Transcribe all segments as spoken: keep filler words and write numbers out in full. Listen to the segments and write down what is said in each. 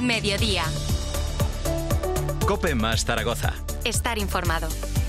Mediodía. COPE más Zaragoza. Estar informado.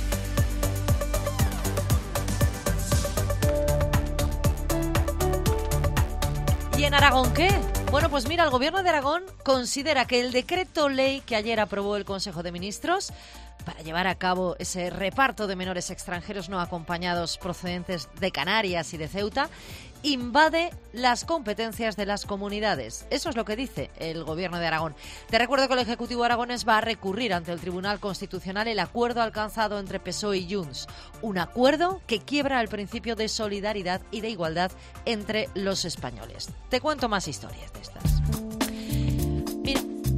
¿Y en Aragón qué? Bueno, pues mira, el Gobierno de Aragón considera que el decreto ley que ayer aprobó el Consejo de Ministros para llevar a cabo ese reparto de menores extranjeros no acompañados procedentes de Canarias y de Ceuta invade las competencias de las comunidades. Eso es lo que dice el Gobierno de Aragón. Te recuerdo que el Ejecutivo aragonés va a recurrir ante el Tribunal Constitucional el acuerdo alcanzado entre P S O E y Junts. Un acuerdo que quiebra el principio de solidaridad y de igualdad entre los españoles. Te cuento más historias de estas. Mira.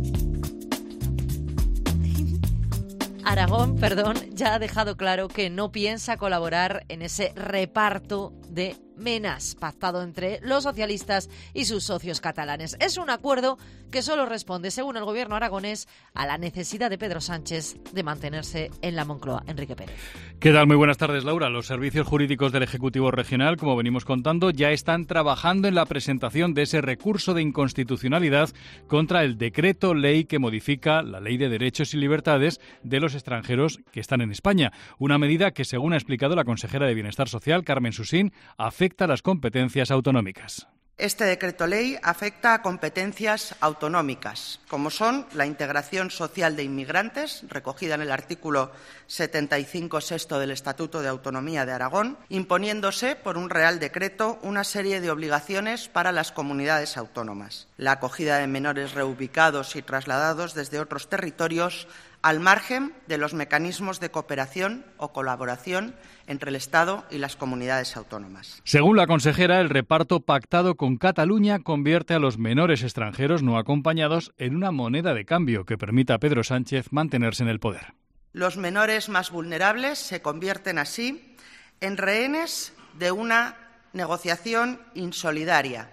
Aragón, perdón, ya ha dejado claro que no piensa colaborar en ese reparto de menas pactado entre los socialistas y sus socios catalanes. Es un acuerdo que solo responde, según el Gobierno aragonés, a la necesidad de Pedro Sánchez de mantenerse en la Moncloa. Enrique Pérez. ¿Qué tal? Muy buenas tardes, Laura. Los servicios jurídicos del Ejecutivo Regional, como venimos contando, ya están trabajando en la presentación de ese recurso de inconstitucionalidad contra el decreto ley que modifica la Ley de Derechos y Libertades de los extranjeros que están en España. Una medida que, según ha explicado la consejera de Bienestar Social, Carmen Susín, afecta a las competencias autonómicas. Este decreto ley afecta a competencias autonómicas, como son la integración social de inmigrantes, recogida en el artículo setenta y cinco sexto del Estatuto de Autonomía de Aragón, imponiéndose por un Real Decreto una serie de obligaciones para las comunidades autónomas. La acogida de menores reubicados y trasladados desde otros territorios al margen de los mecanismos de cooperación o colaboración entre el Estado y las comunidades autónomas. Según la consejera, el reparto pactado con Cataluña convierte a los menores extranjeros no acompañados en una moneda de cambio que permita a Pedro Sánchez mantenerse en el poder. Los menores más vulnerables se convierten así en rehenes de una negociación insolidaria,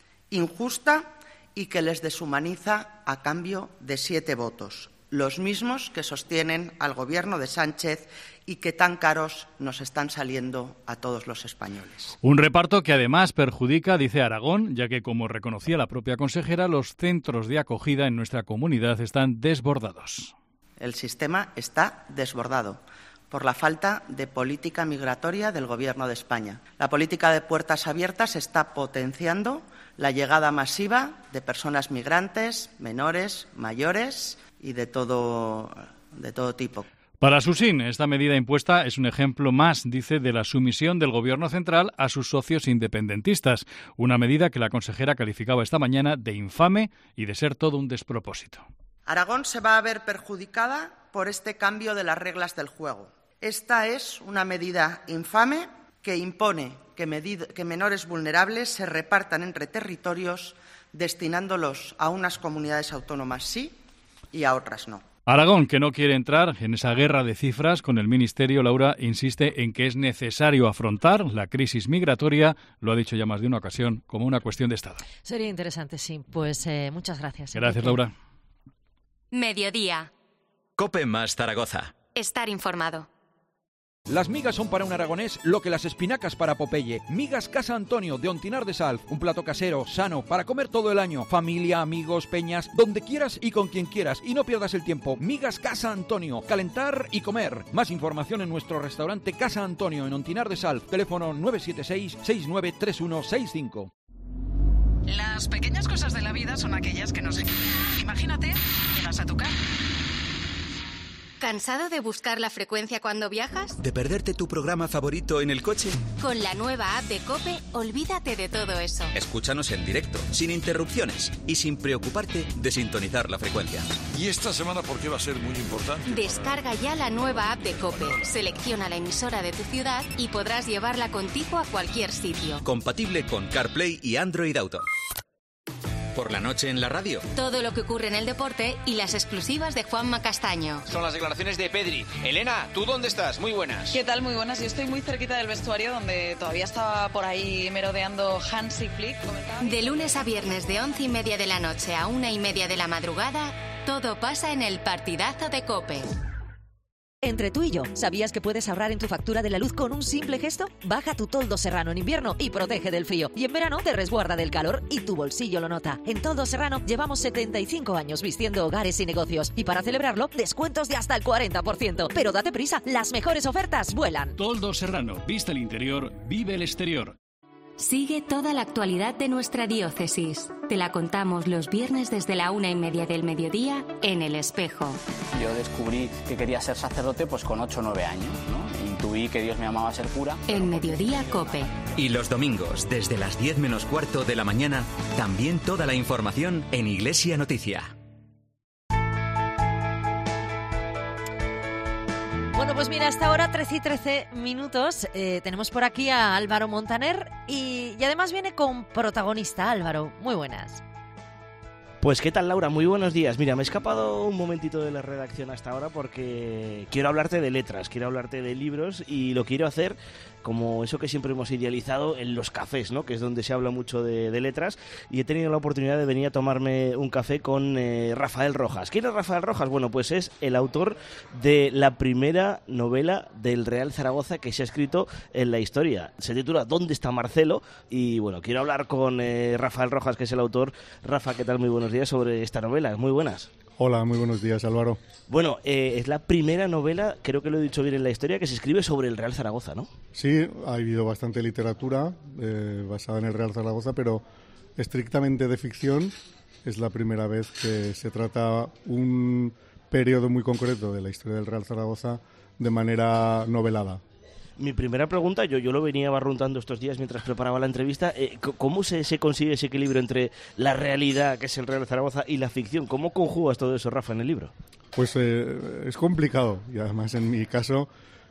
injusta y que les deshumaniza a cambio de siete votos. Los mismos que sostienen al Gobierno de Sánchez y que tan caros nos están saliendo a todos los españoles. Un reparto que además perjudica, dice Aragón, ya que, como reconocía la propia consejera, los centros de acogida en nuestra comunidad están desbordados. El sistema está desbordado por la falta de política migratoria del Gobierno de España. La política de puertas abiertas está potenciando la llegada masiva de personas migrantes, menores, mayores y de todo, de todo tipo. Para Susín, esta medida impuesta es un ejemplo más, dice, de la sumisión del Gobierno central a sus socios independentistas. Una medida que la consejera calificaba esta mañana de infame y de ser todo un despropósito. Aragón se va a ver perjudicada por este cambio de las reglas del juego. Esta es una medida infame que impone que, medid- que menores vulnerables se repartan entre territorios destinándolos a unas comunidades autónomas sí y a otras no. Aragón, que no quiere entrar en esa guerra de cifras con el Ministerio, Laura, insiste en que es necesario afrontar la crisis migratoria, lo ha dicho ya más de una ocasión, como una cuestión de Estado. Sería interesante, sí. Pues eh, muchas gracias. Gracias, Enrique. Laura. Mediodía. COPE más Zaragoza. Estar informado. Las migas son para un aragonés lo que las espinacas para Popeye. Migas Casa Antonio de Ontinar de Salv. Un plato casero, sano, para comer todo el año. Familia, amigos, peñas, donde quieras y con quien quieras. Y no pierdas el tiempo. Migas Casa Antonio. Calentar y comer. Más información en nuestro restaurante Casa Antonio en Ontinar de Salv. Teléfono nueve siete seis, seis nueve tres uno seis cinco. Las pequeñas cosas de la vida son aquellas que nos... Imagínate, llegas a tu casa. ¿Cansado de buscar la frecuencia cuando viajas? ¿De perderte tu programa favorito en el coche? Con la nueva app de COPE, olvídate de todo eso. Escúchanos en directo, sin interrupciones y sin preocuparte de sintonizar la frecuencia. ¿Y esta semana por qué va a ser muy importante? Descarga ya la nueva app de COPE, selecciona la emisora de tu ciudad y podrás llevarla contigo a cualquier sitio. Compatible con CarPlay y Android Auto. Por la noche en la radio. Todo lo que ocurre en el deporte y las exclusivas de Juanma Castaño. Son las declaraciones de Pedri. Elena, ¿tú dónde estás? Muy buenas. ¿Qué tal? Muy buenas. Yo estoy muy cerquita del vestuario donde todavía estaba por ahí merodeando Hansi Flick. De lunes a viernes de once y media de la noche a una y media de la madrugada, todo pasa en el partidazo de COPE. Entre tú y yo, ¿sabías que puedes ahorrar en tu factura de la luz con un simple gesto? Baja tu toldo serrano en invierno y protege del frío. Y en verano te resguarda del calor y tu bolsillo lo nota. En Toldo Serrano llevamos setenta y cinco años vistiendo hogares y negocios. Y para celebrarlo, descuentos de hasta el cuarenta por ciento. Pero date prisa, las mejores ofertas vuelan. Toldo Serrano, viste el interior, vive el exterior. Sigue toda la actualidad de nuestra diócesis. Te la contamos los viernes desde la una y media del mediodía en El Espejo. Yo descubrí que quería ser sacerdote pues con ocho o nueve años, ¿no? Intuí que Dios me llamaba a ser cura. En Mediodía Cope. Y los domingos, desde las diez menos cuarto de la mañana, también toda la información en Iglesia Noticia. Bueno, pues mira, hasta ahora trece y trece minutos. Eh, tenemos por aquí a Álvaro Montaner y, y además viene con protagonista. Álvaro, muy buenas. Pues qué tal, Laura, muy buenos días. Mira, me he escapado un momentito de la redacción hasta ahora porque quiero hablarte de letras, quiero hablarte de libros y lo quiero hacer como eso que siempre hemos idealizado en los cafés, ¿no? Que es donde se habla mucho de, de letras, y he tenido la oportunidad de venir a tomarme un café con eh, Rafael Rojas. ¿Quién es Rafael Rojas? Bueno, pues es el autor de la primera novela del Real Zaragoza que se ha escrito en la historia. Se titula ¿Dónde está Marcelo? Y bueno, quiero hablar con eh, Rafael Rojas, que es el autor. Rafa, ¿qué tal? Muy buenos días sobre esta novela. Muy buenas. Hola, muy buenos días, Álvaro. Bueno, eh, es la primera novela, creo que lo he dicho bien en la historia, que se escribe sobre el Real Zaragoza, ¿no? Sí, ha habido bastante literatura eh, basada en el Real Zaragoza, pero estrictamente de ficción es la primera vez que se trata un periodo muy concreto de la historia del Real Zaragoza de manera novelada. Mi primera pregunta, yo, yo lo venía barruntando estos días mientras preparaba la entrevista, eh, ¿cómo se, se consigue ese equilibrio entre la realidad, que es el Real Zaragoza, y la ficción? ¿Cómo conjugas todo eso, Rafa, en el libro? Pues eh, es complicado, y además en mi caso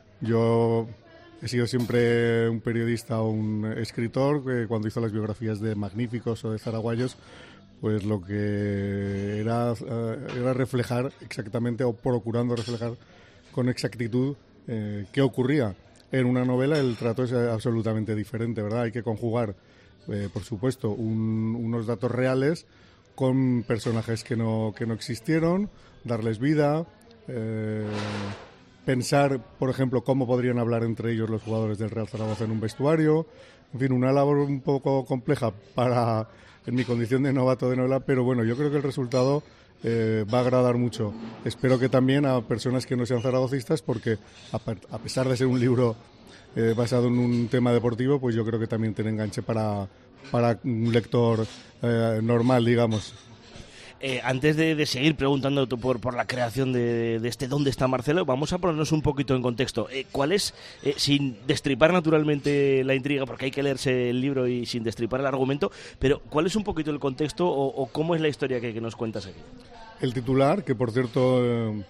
yo he sido siempre un periodista o un escritor que cuando hizo las biografías de magníficos o de zaraguayos, pues lo que era, era reflejar exactamente, o procurando reflejar con exactitud eh, qué ocurría. En una novela el trato es absolutamente diferente, ¿verdad? Hay que conjugar, eh, por supuesto, un, unos datos reales con personajes que no, que no existieron, darles vida, eh, pensar, por ejemplo, cómo podrían hablar entre ellos los jugadores del Real Zaragoza en un vestuario. En fin, una labor un poco compleja para, en mi condición de novato de novela, pero bueno, yo creo que el resultado Eh, va a agradar mucho. Espero que también a personas que no sean zaragocistas, porque a, a pesar de ser un libro eh, basado en un tema deportivo, pues yo creo que también tiene enganche para, para un lector eh, normal, digamos. Eh, antes de, de seguir preguntando por, por la creación de, de este ¿Dónde está Marcelo?, vamos a ponernos un poquito en contexto. Eh, ¿Cuál es, eh, sin destripar naturalmente la intriga, porque hay que leerse el libro y sin destripar el argumento, pero cuál es un poquito el contexto o, o cómo es la historia que, que nos cuentas aquí? El titular, que por cierto eh,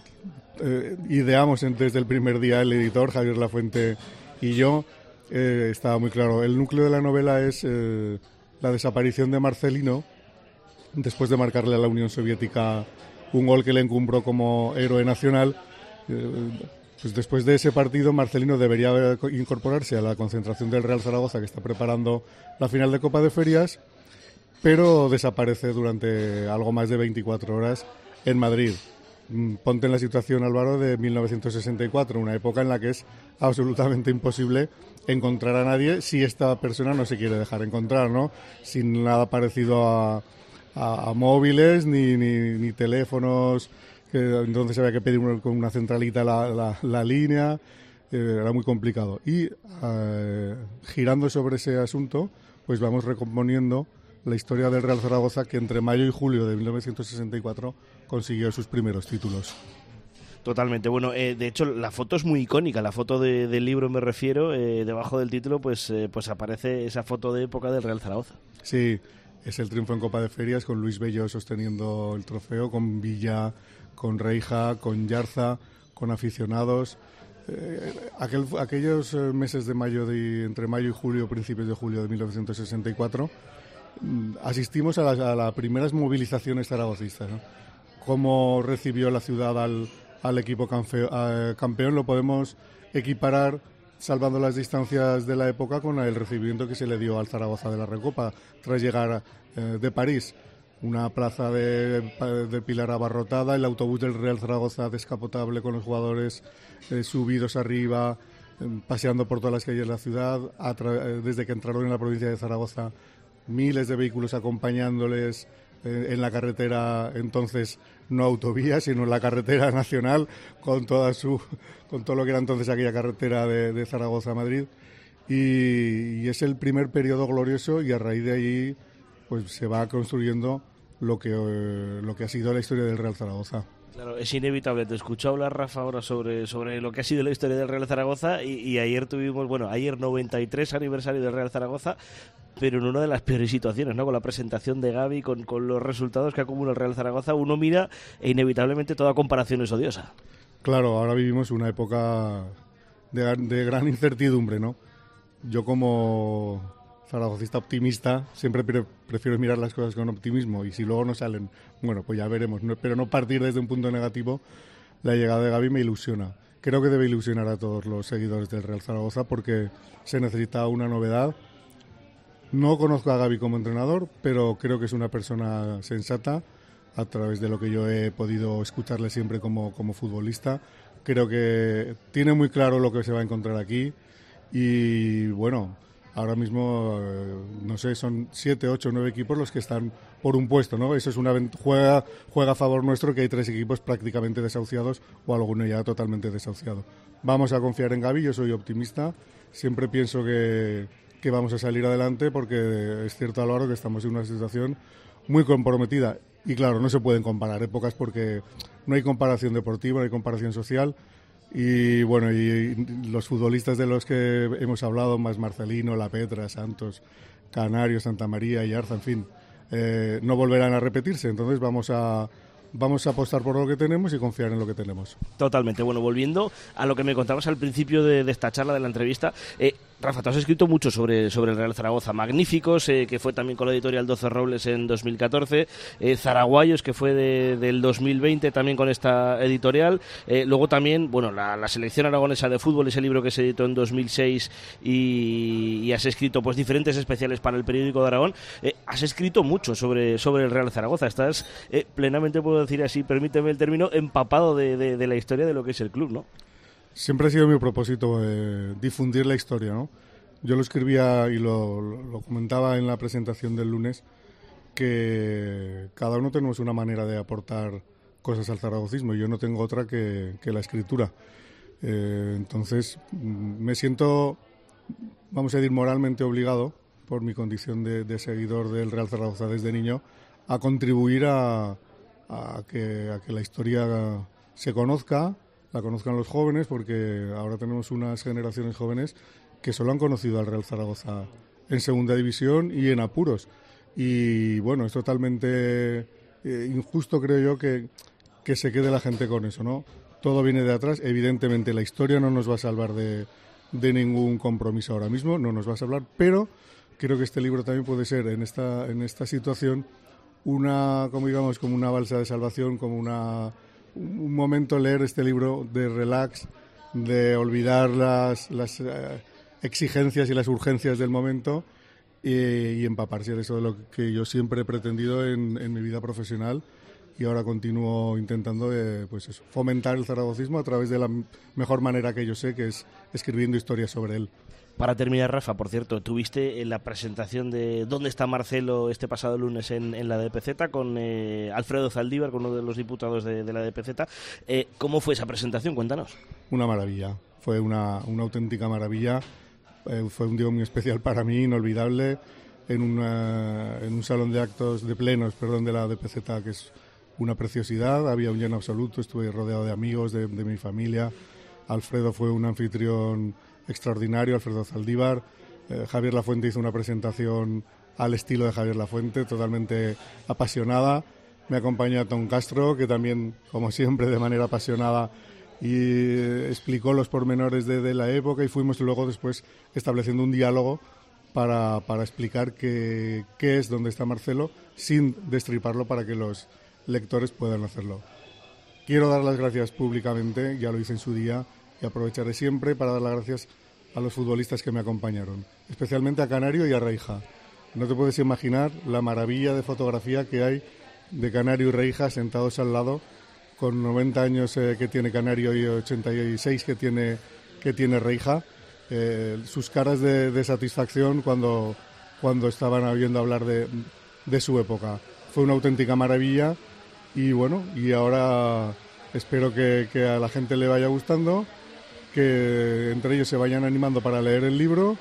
eh, ideamos desde el primer día el editor, Javier Lafuente y yo, eh, estaba muy claro. El núcleo de la novela es eh, la desaparición de Marcelino, después de marcarle a la Unión Soviética un gol que le encumbró como héroe nacional. Eh, pues después de ese partido, Marcelino debería incorporarse a la concentración del Real Zaragoza, que está preparando la final de Copa de Ferias, pero desaparece durante algo más de veinticuatro horas en Madrid. Ponte en la situación, Álvaro, de mil novecientos sesenta y cuatro, una época en la que es absolutamente imposible encontrar a nadie si esta persona no se quiere dejar encontrar, ¿no? Sin nada parecido a A, a móviles ni, ni, ni teléfonos, que entonces había que pedir una, con una centralita la, la, la línea, eh, era muy complicado. Y eh, girando sobre ese asunto, pues vamos recomponiendo la historia del Real Zaragoza, que entre mayo y julio de mil novecientos sesenta y cuatro consiguió sus primeros títulos. Totalmente. Bueno, eh, de hecho la foto es muy icónica, la foto de, del libro me refiero, eh, debajo del título pues, eh, pues aparece esa foto de época del Real Zaragoza. Sí. Es el triunfo en Copa de Ferias, con Luis Bello sosteniendo el trofeo, con Villa, con Reija, con Yarza, con aficionados. Eh, aquel, aquellos meses de mayo, de, entre mayo y julio, principios de julio de mil novecientos sesenta y cuatro, asistimos a las, a las primeras movilizaciones zaragocistas, ¿no? Cómo recibió la ciudad al, al equipo camfeo, a, campeón lo podemos equiparar, salvando las distancias de la época, con el recibimiento que se le dio al Zaragoza de la Recopa tras llegar eh, de París. una plaza de, de Pilar abarrotada, el autobús del Real Zaragoza descapotable con los jugadores eh, subidos arriba, eh, paseando por todas las calles de la ciudad, tra- desde que entraron en la provincia de Zaragoza, miles de vehículos acompañándoles eh, en la carretera, entonces no autovía, sino en la carretera nacional, con toda su, con todo lo que era entonces aquella carretera de, de Zaragoza a Madrid, y, y es el primer periodo glorioso, y a raíz de ahí pues se va construyendo lo que eh, lo que ha sido la historia del Real Zaragoza. Claro, es inevitable. Te escucho hablar, Rafa, ahora sobre, sobre lo que ha sido la historia del Real Zaragoza, y, y ayer tuvimos, bueno, ayer noventa y tres aniversario del Real Zaragoza, pero en una de las peores situaciones, ¿no? Con la presentación de Gavi, con, con los resultados que acumula el Real Zaragoza, uno mira e inevitablemente toda comparación es odiosa. Claro, ahora vivimos una época de, de gran incertidumbre, ¿no? Yo como zaragocista optimista siempre pre- prefiero mirar las cosas con optimismo, y si luego no salen, bueno, pues ya veremos, no, pero no partir desde un punto negativo. La llegada de Gavi me ilusiona. Creo que debe ilusionar a todos los seguidores del Real Zaragoza porque se necesita una novedad. No conozco a Gavi como entrenador, pero creo que es una persona sensata a través de lo que yo he podido escucharle siempre como, como futbolista. Creo que tiene muy claro lo que se va a encontrar aquí, y bueno, ahora mismo, eh, no sé, son siete, ocho, nueve equipos los que están por un puesto, ¿no? Eso es una juega, juega a favor nuestro, que hay tres equipos prácticamente desahuciados o alguno ya totalmente desahuciado. Vamos a confiar en Gavi, yo soy optimista, siempre pienso que, que vamos a salir adelante, porque es cierto, Álvaro, que estamos en una situación muy comprometida, y claro, no se pueden comparar épocas porque no hay comparación deportiva, no hay comparación social. Y bueno, y los futbolistas de los que hemos hablado, más Marcelino, La Petra, Santos, Canario, Santa María y Arza, en fin, eh, no volverán a repetirse. Entonces vamos a vamos a apostar por lo que tenemos y confiar en lo que tenemos. Totalmente. Bueno, volviendo a lo que me contabas al principio de, de esta charla, de la entrevista, eh, Rafa, tú has escrito mucho sobre, sobre el Real Zaragoza. Magníficos, eh, que fue también con la editorial doce Robles en dos mil catorce. Eh, Zaraguayos, que fue de, del dos mil veinte también con esta editorial. Eh, luego también, bueno, la, la selección aragonesa de fútbol, ese libro que se editó en dos mil seis, y, y has escrito pues diferentes especiales para el periódico de Aragón. Eh, has escrito mucho sobre, sobre el Real Zaragoza. Estás eh, plenamente, puedo decir así, permíteme el término, empapado de, de, de la historia de lo que es el club, ¿no? Siempre ha sido mi propósito eh, difundir la historia, ¿no? Yo lo escribía y lo, lo comentaba en la presentación del lunes, que cada uno tenemos una manera de aportar cosas al zaragocismo, y yo no tengo otra que, que la escritura. Eh, entonces me siento, vamos a decir, moralmente obligado, por mi condición de, de seguidor del Real Zaragoza desde niño, a contribuir a, a, que, a que la historia se conozca, la conozcan los jóvenes, porque ahora tenemos unas generaciones jóvenes que solo han conocido al Real Zaragoza en segunda división y en apuros. Y bueno, es totalmente eh, injusto, creo yo, que, que se quede la gente con eso, ¿no? Todo viene de atrás. Evidentemente la historia no nos va a salvar de, de ningún compromiso ahora mismo, no nos va a salvar, pero creo que este libro también puede ser en esta, en esta situación una, como digamos, como una balsa de salvación, como una un momento leer este libro de relax, de olvidar las, las eh, exigencias y las urgencias del momento, y, y empaparse de eso, de lo que yo siempre he pretendido en, en mi vida profesional, y ahora continúo intentando eh, pues eso, fomentar el zaragocismo a través de la mejor manera que yo sé, que es escribiendo historias sobre él. Para terminar, Rafa, por cierto, tuviste en la presentación de ¿Dónde está Marcelo? Este pasado lunes en, en la D P Z con eh, Alfredo Zaldívar, con uno de los diputados de, de la D P Z. Eh, ¿Cómo fue esa presentación? Cuéntanos. Una maravilla, fue una, una auténtica maravilla. Eh, fue un día muy especial para mí, inolvidable, en, una, en un salón de actos, de plenos, perdón, de la D P Z, que es una preciosidad. Había un lleno absoluto, estuve rodeado de amigos, de, de mi familia. Alfredo fue un anfitrión extraordinario, Alfredo Zaldívar. Eh, Javier Lafuente hizo una presentación al estilo de Javier Lafuente, totalmente apasionada. Me acompañó Tom Castro, que también, como siempre, de manera apasionada, y eh, explicó los pormenores de, de la época, y fuimos luego después estableciendo un diálogo para, para explicar qué, qué es Dónde está Marcelo, sin destriparlo, para que los lectores puedan hacerlo. Quiero dar las gracias públicamente, ya lo hice en su día, y aprovecharé siempre para dar las gracias a los futbolistas que me acompañaron, especialmente a Canario y a Reija. no te puedes imaginar la maravilla de fotografía que hay de Canario y Reija sentados al lado, con noventa años eh, que tiene Canario y ochenta y seis que tiene, que tiene Reija, eh, sus caras de, de satisfacción cuando, cuando estaban oyendo hablar de, de su época. Fue una auténtica maravilla y bueno, y ahora espero que, que a la gente le vaya gustando, que entre ellos se vayan animando para leer el libro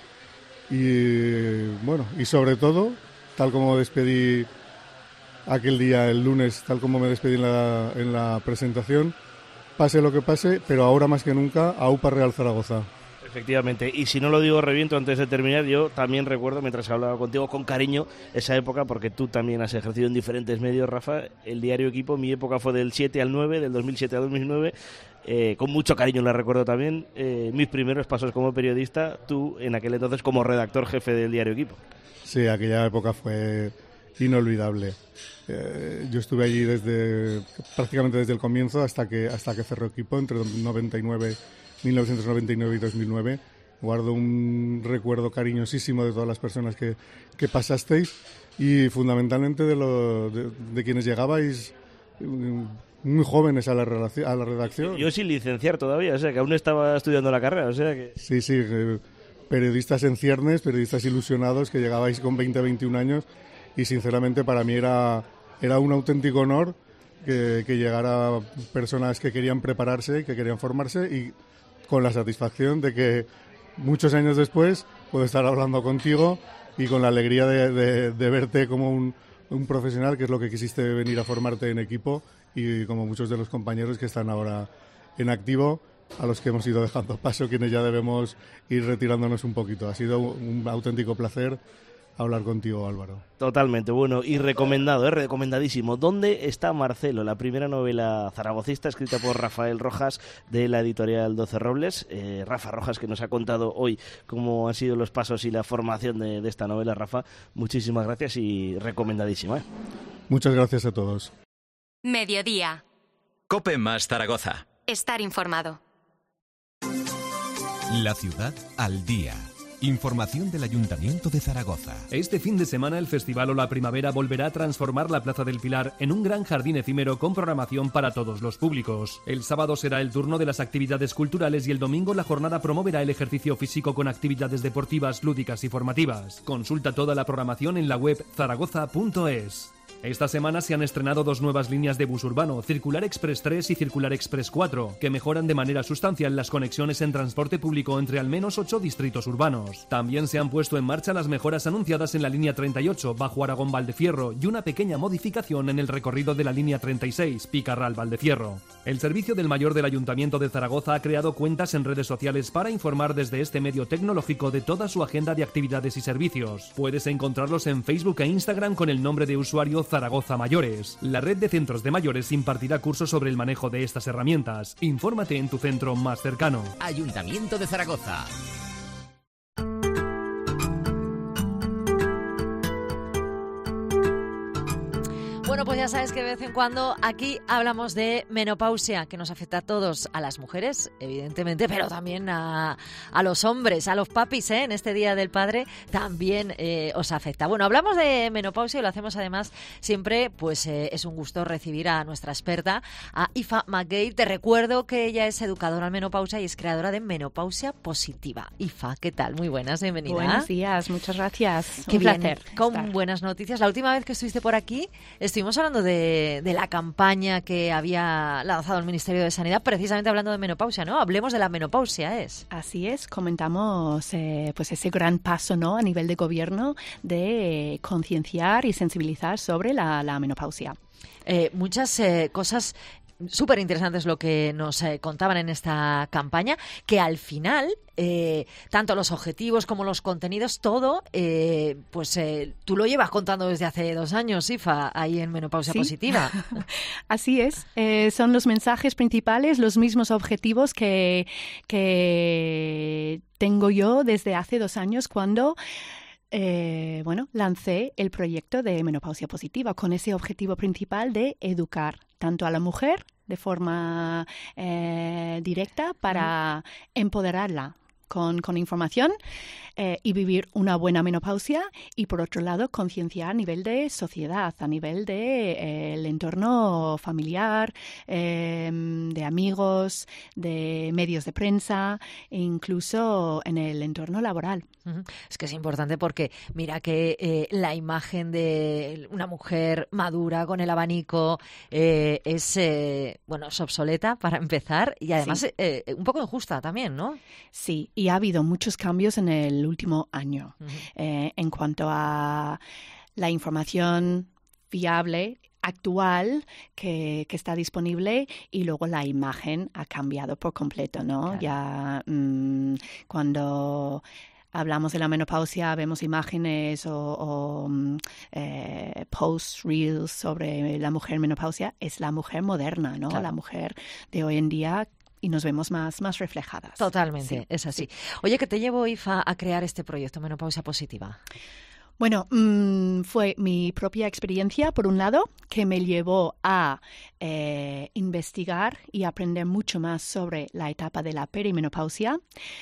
y bueno, y sobre todo, tal como despedí aquel día, el lunes, tal como me despedí en la, en la presentación, pase lo que pase, pero ahora más que nunca, AUPA Real Zaragoza. Efectivamente, y si no lo digo reviento antes de terminar, yo también recuerdo, mientras hablaba contigo con cariño, esa época, porque tú también has ejercido en diferentes medios, Rafa, el diario Equipo, mi época fue del siete al nueve, del dos mil siete al dos mil nueve, eh, con mucho cariño la recuerdo también, eh, mis primeros pasos como periodista, tú en aquel entonces como redactor jefe del diario Equipo. Sí, aquella época fue inolvidable. Eh, yo estuve allí desde prácticamente desde el comienzo hasta que hasta que cerró Equipo, entre noventa y nueve, mil novecientos noventa y nueve y dos mil nueve. Guardo un recuerdo cariñosísimo de todas las personas que, que pasasteis y fundamentalmente de, lo, de, de quienes llegabais muy jóvenes a la, a la redacción. Yo sin licenciar todavía, o sea que aún estaba estudiando la carrera, o sea que... Sí, sí, eh, periodistas en ciernes, periodistas ilusionados que llegabais con veinte, veintiún años y sinceramente para mí era, era un auténtico honor que, que llegara personas que querían prepararse, que querían formarse y con la satisfacción de que muchos años después puedo estar hablando contigo y con la alegría de, de, de verte como un, un profesional, que es lo que quisiste venir a formarte en Equipo, y como muchos de los compañeros que están ahora en activo, a los que hemos ido dejando paso, quienes ya debemos ir retirándonos un poquito. Ha sido un auténtico placer hablar contigo, Álvaro. Totalmente, bueno, y recomendado, ¿eh? recomendadísimo. ¿Dónde está Marcelo? La primera novela zaragocista escrita por Rafael Rojas de la editorial doce Robles. Eh, Rafa Rojas, que nos ha contado hoy cómo han sido los pasos y la formación de, de esta novela. Rafa, muchísimas gracias y recomendadísima. ¿eh? Muchas gracias a todos. Mediodía. COPE más Zaragoza. Estar informado. La ciudad al día. Información del Ayuntamiento de Zaragoza. Este fin de semana el Festival o la Primavera volverá a transformar la Plaza del Pilar en un gran jardín efímero con programación para todos los públicos. El sábado será el turno de las actividades culturales y el domingo la jornada promoverá el ejercicio físico con actividades deportivas, lúdicas y formativas. Consulta toda la programación en la web zaragoza punto es. Esta semana se han estrenado dos nuevas líneas de bus urbano, Circular Express tres y Circular Express cuatro, que mejoran de manera sustancial las conexiones en transporte público entre al menos ocho distritos urbanos. También se han puesto en marcha las mejoras anunciadas en la línea treinta y ocho, Bajo Aragón-Valdefierro, y una pequeña modificación en el recorrido de la línea treinta y seis, Picarral-Valdefierro. El Servicio del Mayor del Ayuntamiento de Zaragoza ha creado cuentas en redes sociales para informar desde este medio tecnológico de toda su agenda de actividades y servicios. Puedes encontrarlos en Facebook e Instagram con el nombre de usuario Zaragoza Mayores. La red de centros de mayores impartirá cursos sobre el manejo de estas herramientas. Infórmate en tu centro más cercano. Ayuntamiento de Zaragoza. Bueno, pues ya sabes que de vez en cuando aquí hablamos de menopausia, que nos afecta a todos, a las mujeres, evidentemente, pero también a, a los hombres, a los papis, ¿eh? En este Día del Padre también eh, os afecta. Bueno, hablamos de menopausia y lo hacemos además siempre, pues eh, es un gusto recibir a nuestra experta, a Aoife McGail. Te recuerdo que ella es educadora en menopausia y es creadora de Menopausia Positiva. Aoife, ¿qué tal? Muy buenas, bienvenida. Buenos días, muchas gracias. Qué un bien, placer. Con estar. buenas noticias. La última vez que estuviste por aquí estuvimos hablando de, de la campaña que había lanzado el Ministerio de Sanidad, precisamente hablando de menopausia, ¿no? Hablemos de la menopausia, ¿es? Así es, comentamos eh, pues ese gran paso, ¿no?, a nivel de gobierno de concienciar y sensibilizar sobre la, la menopausia. Eh, muchas eh, cosas súper interesantes lo que nos eh, contaban en esta campaña, que al final eh, tanto los objetivos como los contenidos, todo, eh, pues eh, tú lo llevas contando desde hace dos años, Aoife, ahí en Menopausia ¿Sí? Positiva. Así es, eh, son los mensajes principales, los mismos objetivos que, que tengo yo desde hace dos años cuando Eh, bueno, lancé el proyecto de Menopausia Positiva con ese objetivo principal de educar tanto a la mujer de forma eh, directa para uh-huh. empoderarla con, con información eh, y vivir una buena menopausia, y por otro lado concienciar a nivel de sociedad, a nivel de eh, el entorno familiar, eh, de amigos, de medios de prensa e incluso en el entorno laboral. Uh-huh. Es que es importante porque mira que eh, la imagen de una mujer madura con el abanico eh, es eh, bueno es obsoleta para empezar, y además Sí. eh, un poco injusta también, ¿no? Sí, y ha habido muchos cambios en el último año uh-huh. eh, en cuanto a la información fiable, actual, que, que está disponible, y luego la imagen ha cambiado por completo, ¿no? Claro. Ya mmm, cuando hablamos de la menopausia, vemos imágenes o, o eh, posts, reels sobre la mujer menopausia. Es la mujer moderna, ¿no? Claro. La mujer de hoy en día, y nos vemos más, más reflejadas. Totalmente, sí, es así. Sí. Oye, ¿qué te llevó, Ifa, a crear este proyecto Menopausia Positiva? Bueno, mmm, fue mi propia experiencia, por un lado, que me llevó a eh, investigar y aprender mucho más sobre la etapa de la perimenopausia,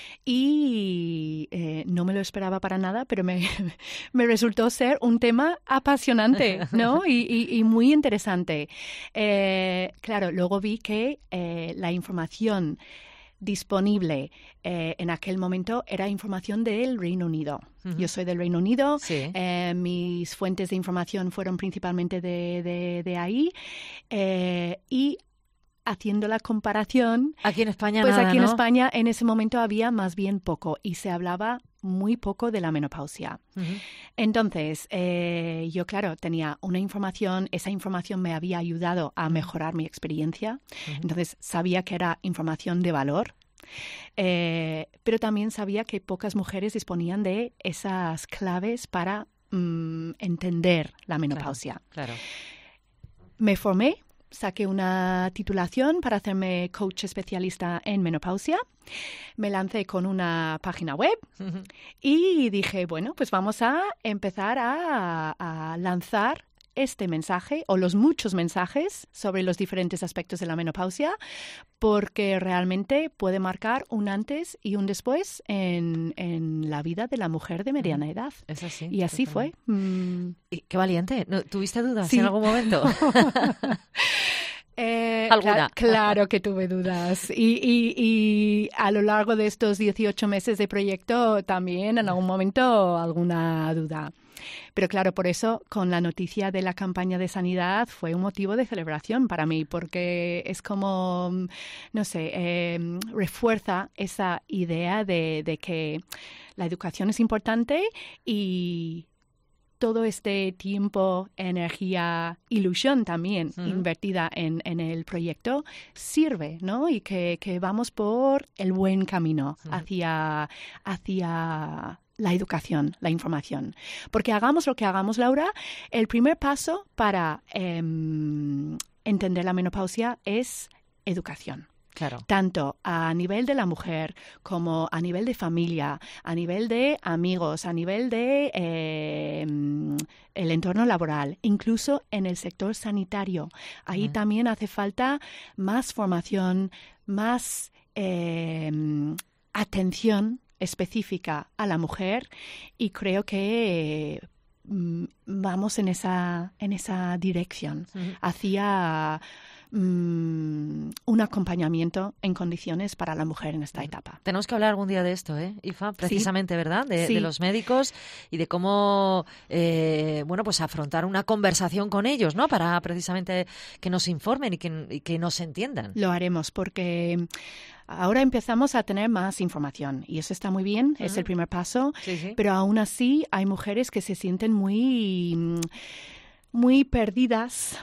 y eh, no me lo esperaba para nada, pero me, me resultó ser un tema apasionante, ¿no? y, y, y muy interesante. Eh, claro, luego vi que eh, la información disponible eh, en aquel momento era información del Reino Unido. Uh-huh. Yo soy del Reino Unido, sí. eh, mis fuentes de información fueron principalmente de, de, de ahí, eh, y haciendo la comparación... Aquí en España Pues nada, aquí en ¿no? España en ese momento había más bien poco, y se hablaba muy poco de la menopausia. Uh-huh. Entonces, eh, yo, claro, tenía una información, esa información me había ayudado a mejorar mi experiencia, uh-huh. Entonces sabía que era información de valor, eh, pero también sabía que pocas mujeres disponían de esas claves para mm, entender la menopausia. Claro, claro. Me formé, saqué una titulación para hacerme coach especialista en menopausia. Me lancé con una página web uh-huh. y dije, bueno, pues vamos a empezar a, a lanzar este mensaje o los muchos mensajes sobre los diferentes aspectos de la menopausia, porque realmente puede marcar un antes y un después en, en la vida de la mujer de mediana edad. Es así. Y así totalmente. fue. Mm. Y qué valiente. ¿Tuviste dudas Sí. en algún momento? Eh, ¿Alguna? Cl- claro que tuve dudas. Y, y, y a lo largo de estos dieciocho meses de proyecto también en algún momento alguna duda. Pero claro, por eso con la noticia de la campaña de sanidad fue un motivo de celebración para mí, porque es como, no sé, eh, refuerza esa idea de, de que la educación es importante, y todo este tiempo, energía, ilusión también uh-huh. invertida en, en el proyecto sirve, ¿no? Y que, que vamos por el buen camino uh-huh. hacia, hacia la educación, la información. Porque hagamos lo que hagamos, Laura, el primer paso para eh, entender la menopausia es educación. Claro. Tanto a nivel de la mujer como a nivel de familia, a nivel de amigos, a nivel de eh, el entorno laboral, incluso en el sector sanitario. Ahí uh-huh. también hace falta más formación, más eh, atención específica a la mujer, y creo que eh, vamos en esa, en esa dirección uh-huh. hacia um, un acompañamiento en condiciones para la mujer en esta etapa. Tenemos que hablar algún día de esto, ¿eh, Ifa? Precisamente, sí. ¿verdad? De, sí. de los médicos y de cómo, eh, bueno, pues afrontar una conversación con ellos, ¿no? Para precisamente que nos informen y que, y que nos entiendan. Lo haremos porque ahora empezamos a tener más información y eso está muy bien, uh-huh. es el primer paso, sí, sí. pero aún así hay mujeres que se sienten muy, muy perdidas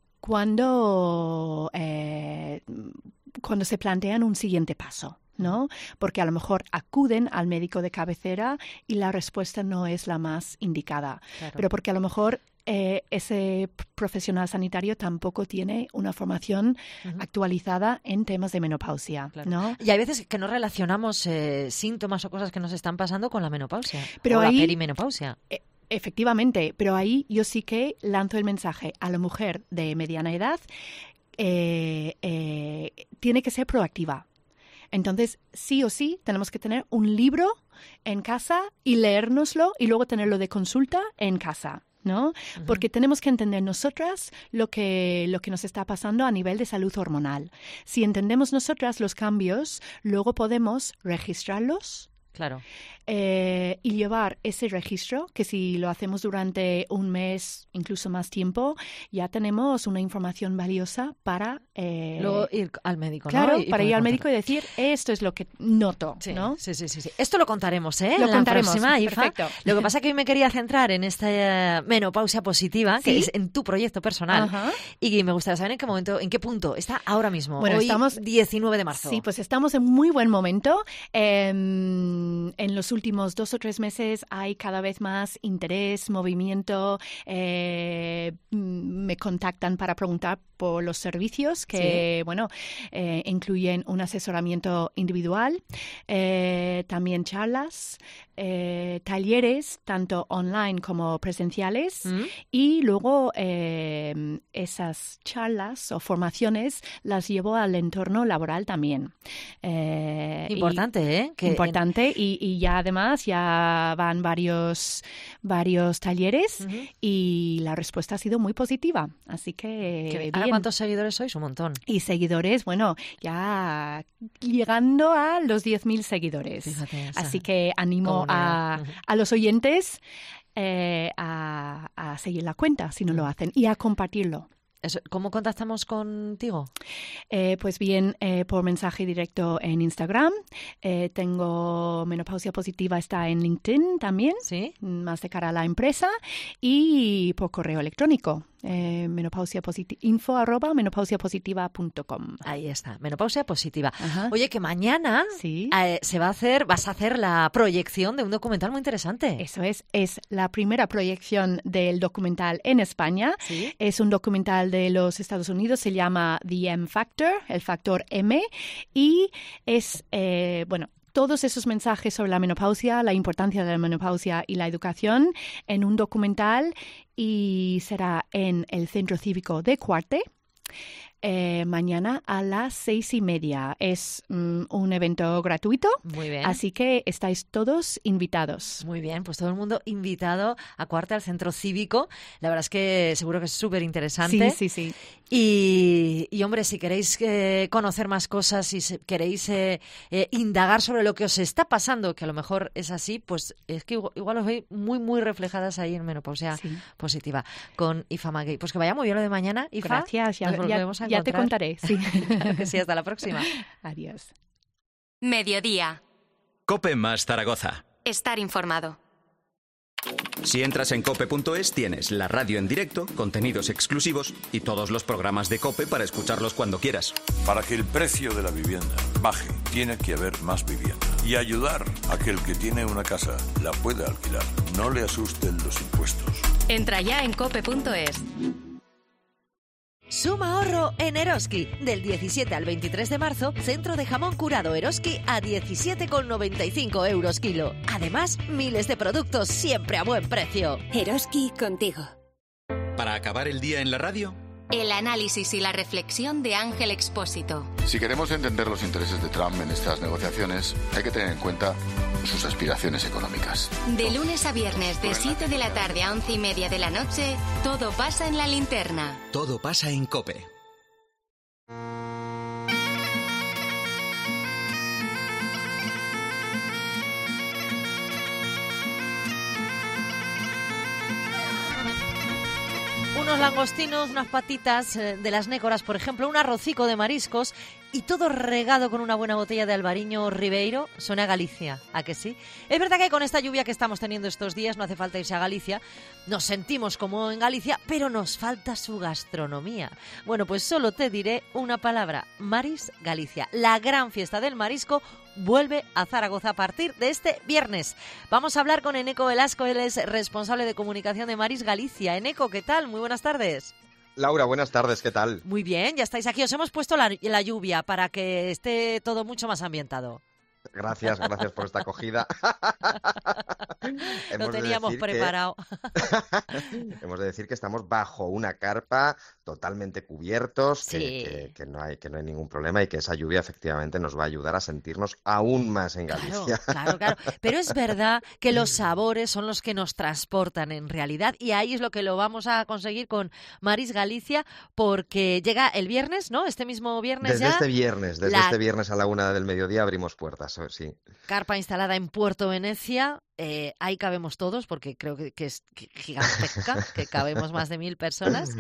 cuando, eh, cuando se plantean un siguiente paso, ¿no? Porque a lo mejor acuden al médico de cabecera y la respuesta no es la más indicada, claro. pero porque a lo mejor Eh, ese profesional sanitario tampoco tiene una formación uh-huh. actualizada en temas de menopausia, claro. ¿no? Y hay veces que no relacionamos eh, síntomas o cosas que nos están pasando con la menopausia pero o ahí, la perimenopausia. Eh, efectivamente, pero ahí yo sí que lanzo el mensaje a la mujer de mediana edad, eh, eh, tiene que ser proactiva. Entonces, sí o sí, tenemos que tener un libro en casa y leérnoslo y luego tenerlo de consulta en casa, ¿no? Uh-huh. Porque tenemos que entender nosotras lo que, lo que nos está pasando a nivel de salud hormonal. Si entendemos nosotras los cambios, luego podemos registrarlos. Claro. Eh, y llevar ese registro, que si lo hacemos durante un mes, incluso más tiempo, ya tenemos una información valiosa para... Eh, Luego ir al médico, claro, ¿no? Y para ir al médico y decir, esto es lo que noto, sí, ¿no? Sí, sí, sí, sí. Esto lo contaremos, ¿eh? Lo en contaremos, la próxima, Ifa. perfecto. Lo que pasa es que hoy me quería centrar en esta menopausia positiva, ¿Sí? que es en tu proyecto personal. Ajá. Y me gustaría saber en qué momento, en qué punto está ahora mismo. Bueno, hoy, estamos diecinueve de marzo. Sí, pues estamos en muy buen momento. Eh, en los últimos dos o tres meses hay cada vez más interés, movimiento. Eh, me contactan para preguntar por los servicios que, sí. bueno, eh, incluyen un asesoramiento individual, eh, también charlas, eh, talleres, tanto online como presenciales, ¿Mm? y luego eh, esas charlas o formaciones las llevo al entorno laboral también. Eh, importante, y, ¿eh? Que importante, en... y, y ya además ya van varios, varios talleres, uh-huh. y la respuesta ha sido muy positiva, así que... ¿Ahora cuántos seguidores sois? Un montón. Y seguidores, bueno, ya llegando a los diez mil seguidores. Fíjate, esa, así que animo a, uh-huh. a los oyentes eh, a, a seguir la cuenta, si no lo hacen, y a compartirlo. Eso, ¿cómo contactamos contigo? Eh, pues bien, eh, por mensaje directo en Instagram. Eh, tengo Menopausia Positiva, está en LinkedIn también, ¿sí? Más de cara a la empresa. Y por correo electrónico, eh, menopausia positiva, info arroba menopausia positiva punto com. Ahí está, Menopausia Positiva. Ajá. Oye, que mañana ¿Sí? eh, se va a hacer, vas a hacer la proyección de un documental muy interesante. Eso es, es la primera proyección del documental en España. ¿Sí? Es un documental de los Estados Unidos, se llama The M Factor, el factor M, y es, eh, bueno, todos esos mensajes sobre la menopausia, la importancia de la menopausia y la educación en un documental, y será en el Centro Cívico de Cuarte. Eh, mañana a las seis y media. Es um, un evento gratuito. Muy bien. Así que estáis todos invitados. Muy bien, pues todo el mundo invitado a Cuarte, al Centro Cívico. La verdad es que seguro que es súper interesante. Sí, sí, sí. Y, y hombre, si queréis eh, conocer más cosas, si se, queréis eh, eh, indagar sobre lo que os está pasando, que a lo mejor es así, pues es que igual, igual os veis muy, muy reflejadas ahí en Menopausia sí. Positiva con Ifa Maguey. Pues que vaya muy bien lo de mañana, Ifa. Gracias, ya, ya, ya te contaré. Sí. Claro que sí, hasta la próxima. Adiós. Mediodía. COPE más Zaragoza. Estar informado. Si entras en cope punto es, tienes la radio en directo, contenidos exclusivos y todos los programas de COPE para escucharlos cuando quieras. Para que el precio de la vivienda baje, tiene que haber más vivienda. Y ayudar a que el que tiene una casa la pueda alquilar. No le asusten los impuestos. Entra ya en cope punto es. Suma ahorro en Eroski. Del diecisiete al veintitrés de marzo, centro de jamón curado Eroski a diecisiete con noventa y cinco euros kilo. Además, miles de productos siempre a buen precio. Eroski contigo. Para acabar el día en la radio, el análisis y la reflexión de Ángel Expósito. Si queremos entender los intereses de Trump en estas negociaciones, hay que tener en cuenta sus aspiraciones económicas. De lunes a viernes, de siete de la tarde a once y media de la noche, todo pasa en la linterna. Todo pasa en COPE. Unos langostinos, unas patitas eh, de las nécoras, por ejemplo, un arrocico de mariscos y todo regado con una buena botella de Albariño Ribeiro. Suena a Galicia, ¿a que sí? Es verdad que con esta lluvia que estamos teniendo estos días no hace falta irse a Galicia. Nos sentimos como en Galicia, pero nos falta su gastronomía. Bueno, pues solo te diré una palabra: Maris Galicia. La gran fiesta del marisco vuelve a Zaragoza a partir de este viernes. Vamos a hablar con Eneco Velasco, él es responsable de comunicación de Maris Galicia. Eneco, ¿qué tal? Muy buenas tardes. Laura, buenas tardes, ¿qué tal? Muy bien, ya estáis aquí. Os hemos puesto la, la lluvia para que esté todo mucho más ambientado. Gracias, gracias por esta acogida. Lo teníamos preparado. Que, hemos de decir que estamos bajo una carpa, totalmente cubiertos, sí. que, que, que, no hay, que no hay ningún problema y que esa lluvia efectivamente nos va a ayudar a sentirnos aún más en Galicia. Claro, claro, claro. Pero es verdad que los sabores son los que nos transportan en realidad y ahí es lo que lo vamos a conseguir con Maris Galicia porque llega el viernes, ¿no? Este mismo viernes desde ya. Desde este viernes, desde la... este viernes a la una del mediodía abrimos puertas, sí. Carpa instalada en Puerto Venecia. Eh, ahí cabemos todos, porque creo que, que es gigantesca, que cabemos más de mil personas,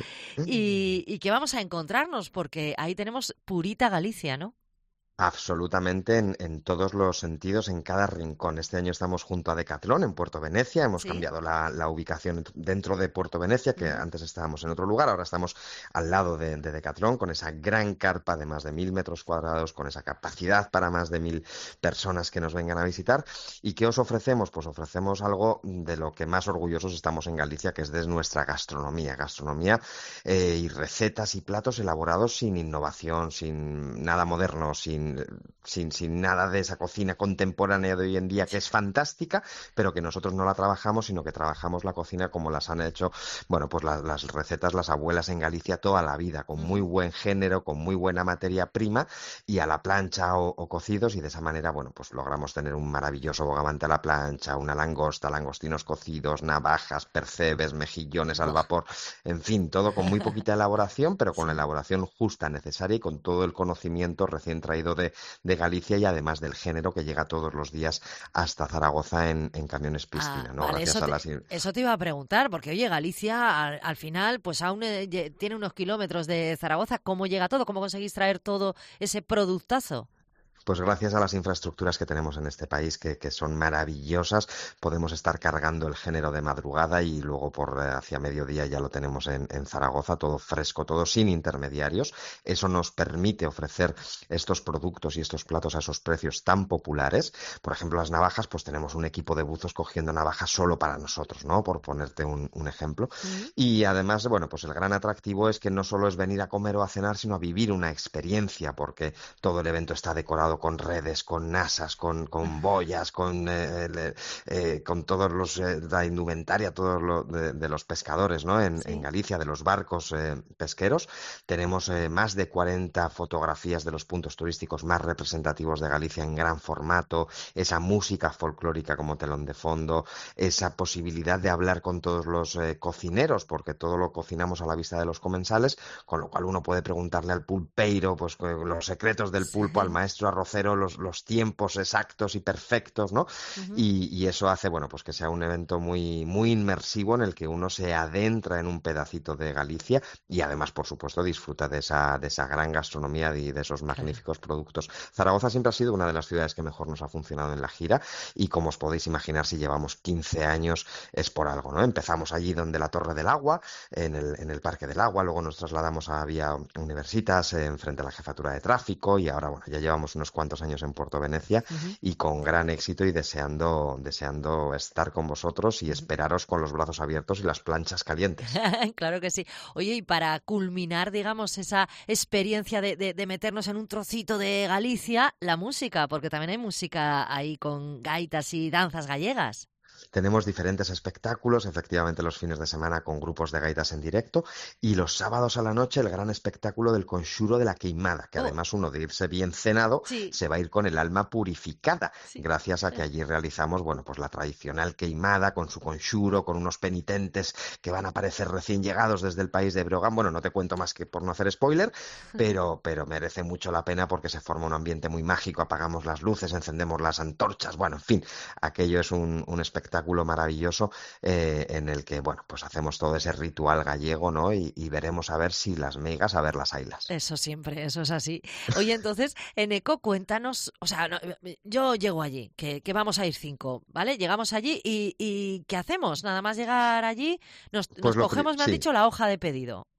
y, y que vamos a encontrarnos, porque ahí tenemos purita Galicia, ¿no? Absolutamente, en, en todos los sentidos, en cada rincón. Este año estamos junto a Decathlon en Puerto Venecia, hemos sí. cambiado la, la ubicación dentro de Puerto Venecia, que uh-huh. antes estábamos en otro lugar, ahora estamos al lado de, de Decathlon, con esa gran carpa de más de mil metros cuadrados, con esa capacidad para más de mil personas que nos vengan a visitar. ¿Y qué os ofrecemos? Pues ofrecemos algo de lo que más orgullosos estamos en Galicia, que es de nuestra gastronomía. Gastronomía eh, y recetas y platos elaborados sin innovación, sin nada moderno, sin Sin, sin nada de esa cocina contemporánea de hoy en día que es fantástica, pero que nosotros no la trabajamos, sino que trabajamos la cocina como las han hecho, bueno, pues las, las recetas, las abuelas en Galicia toda la vida, con muy buen género, con muy buena materia prima y a la plancha o, o cocidos, y de esa manera, bueno, pues logramos tener un maravilloso bogavante a la plancha, una langosta, langostinos cocidos, navajas, percebes, mejillones al vapor, en fin, todo con muy poquita elaboración, pero con la elaboración justa, necesaria y con todo el conocimiento recién traído de, de Galicia y además del género que llega todos los días hasta Zaragoza en, en camiones piscina, ah, ¿no? Vale, Gracias eso, a las... te, eso te iba a preguntar, porque oye, Galicia al, al final pues aún eh, tiene unos kilómetros de Zaragoza. ¿Cómo llega todo? ¿Cómo conseguís traer todo ese productazo? Pues gracias a las infraestructuras que tenemos en este país, que, que son maravillosas, podemos estar cargando el género de madrugada y luego por eh, hacia mediodía ya lo tenemos en, en Zaragoza, todo fresco, todo sin intermediarios. Eso nos permite ofrecer estos productos y estos platos a esos precios tan populares. Por ejemplo, las navajas, pues tenemos un equipo de buzos cogiendo navajas solo para nosotros, ¿no? Por ponerte un, un ejemplo. Uh-huh. Y además, bueno, pues el gran atractivo es que no solo es venir a comer o a cenar, sino a vivir una experiencia, porque todo el evento está decorado con redes, con nasas, con, con boyas, con, eh, eh, eh, con todos los eh, la indumentaria, todos lo de, de los pescadores, ¿no? En, sí. en Galicia, de los barcos eh, pesqueros. Tenemos eh, más de cuarenta fotografías de los puntos turísticos más representativos de Galicia en gran formato, esa música folclórica como telón de fondo, esa posibilidad de hablar con todos los eh, cocineros, porque todo lo cocinamos a la vista de los comensales, con lo cual uno puede preguntarle al pulpeiro pues los secretos del pulpo, sí. al maestro arrocero, Los, los tiempos exactos y perfectos, ¿no? Uh-huh. Y, y eso hace, bueno, pues que sea un evento muy, muy inmersivo en el que uno se adentra en un pedacito de Galicia y además, por supuesto, disfruta de esa, de esa gran gastronomía y de esos magníficos uh-huh. productos. Zaragoza siempre ha sido una de las ciudades que mejor nos ha funcionado en la gira y como os podéis imaginar, si llevamos quince años es por algo, ¿no? Empezamos allí donde la Torre del Agua, en el, en el Parque del Agua, luego nos trasladamos a Vía Universitas, en frente a la Jefatura de Tráfico y ahora, bueno, ya llevamos unos cuantos años en Puerto Venecia uh-huh. y con gran éxito y deseando deseando estar con vosotros y esperaros con los brazos abiertos y las planchas calientes. Claro que sí. Oye, y para culminar, digamos, esa experiencia de, de, de meternos en un trocito de Galicia, la música, porque también hay música ahí con gaitas y danzas gallegas. Tenemos diferentes espectáculos, efectivamente los fines de semana con grupos de gaitas en directo y los sábados a la noche el gran espectáculo del Conxuro de la Queimada, que oh. además uno de irse bien cenado sí. se va a ir con el alma purificada, sí. gracias a que allí realizamos, bueno, pues la tradicional queimada con su conxuro, con unos penitentes que van a aparecer recién llegados desde el país de Breogán. Bueno, no te cuento más que por no hacer spoiler, pero, pero merece mucho la pena porque se forma un ambiente muy mágico, apagamos las luces, encendemos las antorchas, bueno, en fin, aquello es un, un espectáculo espectáculo maravilloso eh, en el que, bueno, pues hacemos todo ese ritual gallego, ¿no? Y, y veremos a ver si las meigas, a ver las ailas. Eso siempre, eso es así. Oye, entonces, Eneco, cuéntanos, o sea, no, yo llego allí, que, que vamos a ir cinco, ¿vale? Llegamos allí y, y ¿qué hacemos? Nada más llegar allí, nos, pues nos lo, cogemos, me han sí. dicho, la hoja de pedido.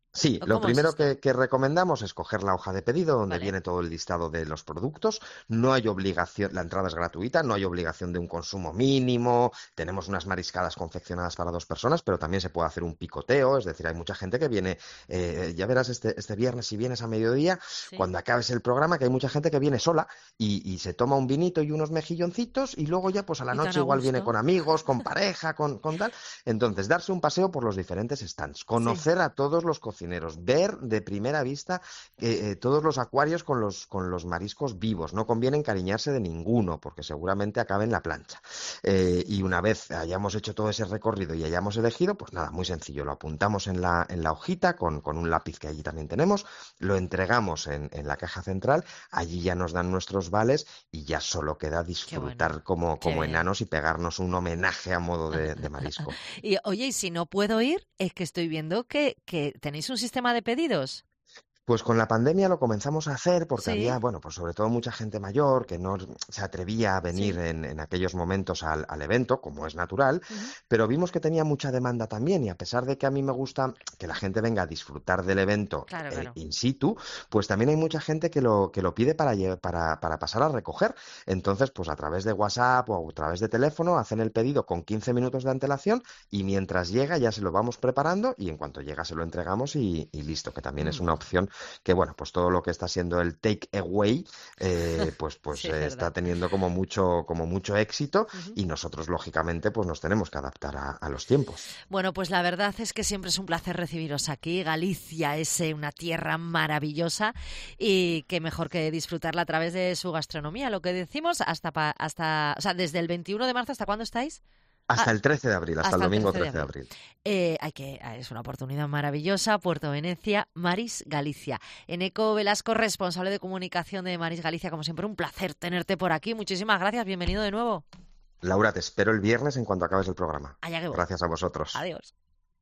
Sí, lo primero que, que recomendamos es coger la hoja de pedido donde Vale. viene todo el listado de los productos. No hay obligación, la entrada es gratuita, no hay obligación de un consumo mínimo. Tenemos unas mariscadas confeccionadas para dos personas, pero también se puede hacer un picoteo. Es decir, hay mucha gente que viene, eh, ya verás este, este viernes si vienes a mediodía, Sí. cuando acabes el programa, que hay mucha gente que viene sola y, y se toma un vinito y unos mejilloncitos y luego ya pues a la Y tan noche a igual viene gusto. con amigos, con pareja, con, con tal. Entonces, darse un paseo por los diferentes stands, conocer a todos los cocineros, ver de primera vista eh, eh, todos los acuarios con los, con los mariscos vivos. No conviene encariñarse de ninguno porque seguramente acabe en la plancha. Eh, y una vez hayamos hecho todo ese recorrido y hayamos elegido, pues nada, muy sencillo, lo apuntamos en la, en la hojita con, con un lápiz que allí también tenemos, lo entregamos en, en la caja central, allí ya nos dan nuestros vales y ya solo queda disfrutar como, Qué como bien. enanos y pegarnos un homenaje a modo de, de marisco. Y oye, y si no puedo ir, es que estoy viendo que, que tenéis un sistema de pedidos. Pues con la pandemia lo comenzamos a hacer porque Sí. había, bueno, pues sobre todo mucha gente mayor que no se atrevía a venir Sí. en, en aquellos momentos al, al evento, como es natural, pero vimos que tenía mucha demanda también y a pesar de que a mí me gusta que la gente venga a disfrutar del evento Claro, eh, claro. in situ, pues también hay mucha gente que lo, que lo pide para, lle- para, para pasar a recoger. Entonces, pues a través de WhatsApp o a través de teléfono hacen el pedido con quince minutos de antelación y mientras llega ya se lo vamos preparando y en cuanto llega se lo entregamos y, y listo, que también es una opción que, bueno, pues todo lo que está siendo el take away, eh, pues, pues Sí, es eh, verdad. está teniendo como mucho, como mucho éxito y nosotros, lógicamente, pues nos tenemos que adaptar a, a los tiempos. Bueno, pues la verdad es que siempre es un placer recibiros aquí. Galicia es eh, una tierra maravillosa y qué mejor que disfrutarla a través de su gastronomía. Lo que decimos hasta, pa- hasta o sea, desde el veintiuno de marzo, ¿hasta cuándo estáis? Hasta Ah, el trece de abril, hasta, el domingo trece de abril. Eh, hay que, es una oportunidad maravillosa. Puerto Venecia, Maris Galicia. Eneco Velasco, responsable de comunicación de Maris Galicia, como siempre, un placer tenerte por aquí. Muchísimas gracias, bienvenido de nuevo. Laura, te espero el viernes en cuanto acabes el programa. Allá que voy. Gracias a vosotros. Adiós.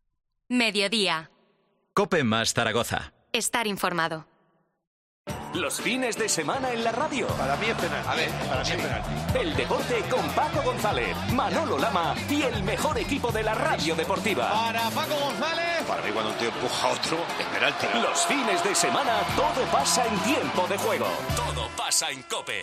Mediodía. Cope más Zaragoza. Estar informado. Los fines de semana en la radio. Para mí es penalti. A ver, para mí es penalti. El deporte con Paco González, Manolo Lama y el mejor equipo de la radio deportiva. Para Paco González. Para mí cuando un tío empuja a otro es penalti. Los fines de semana todo pasa en tiempo de juego. Todo pasa en Cope.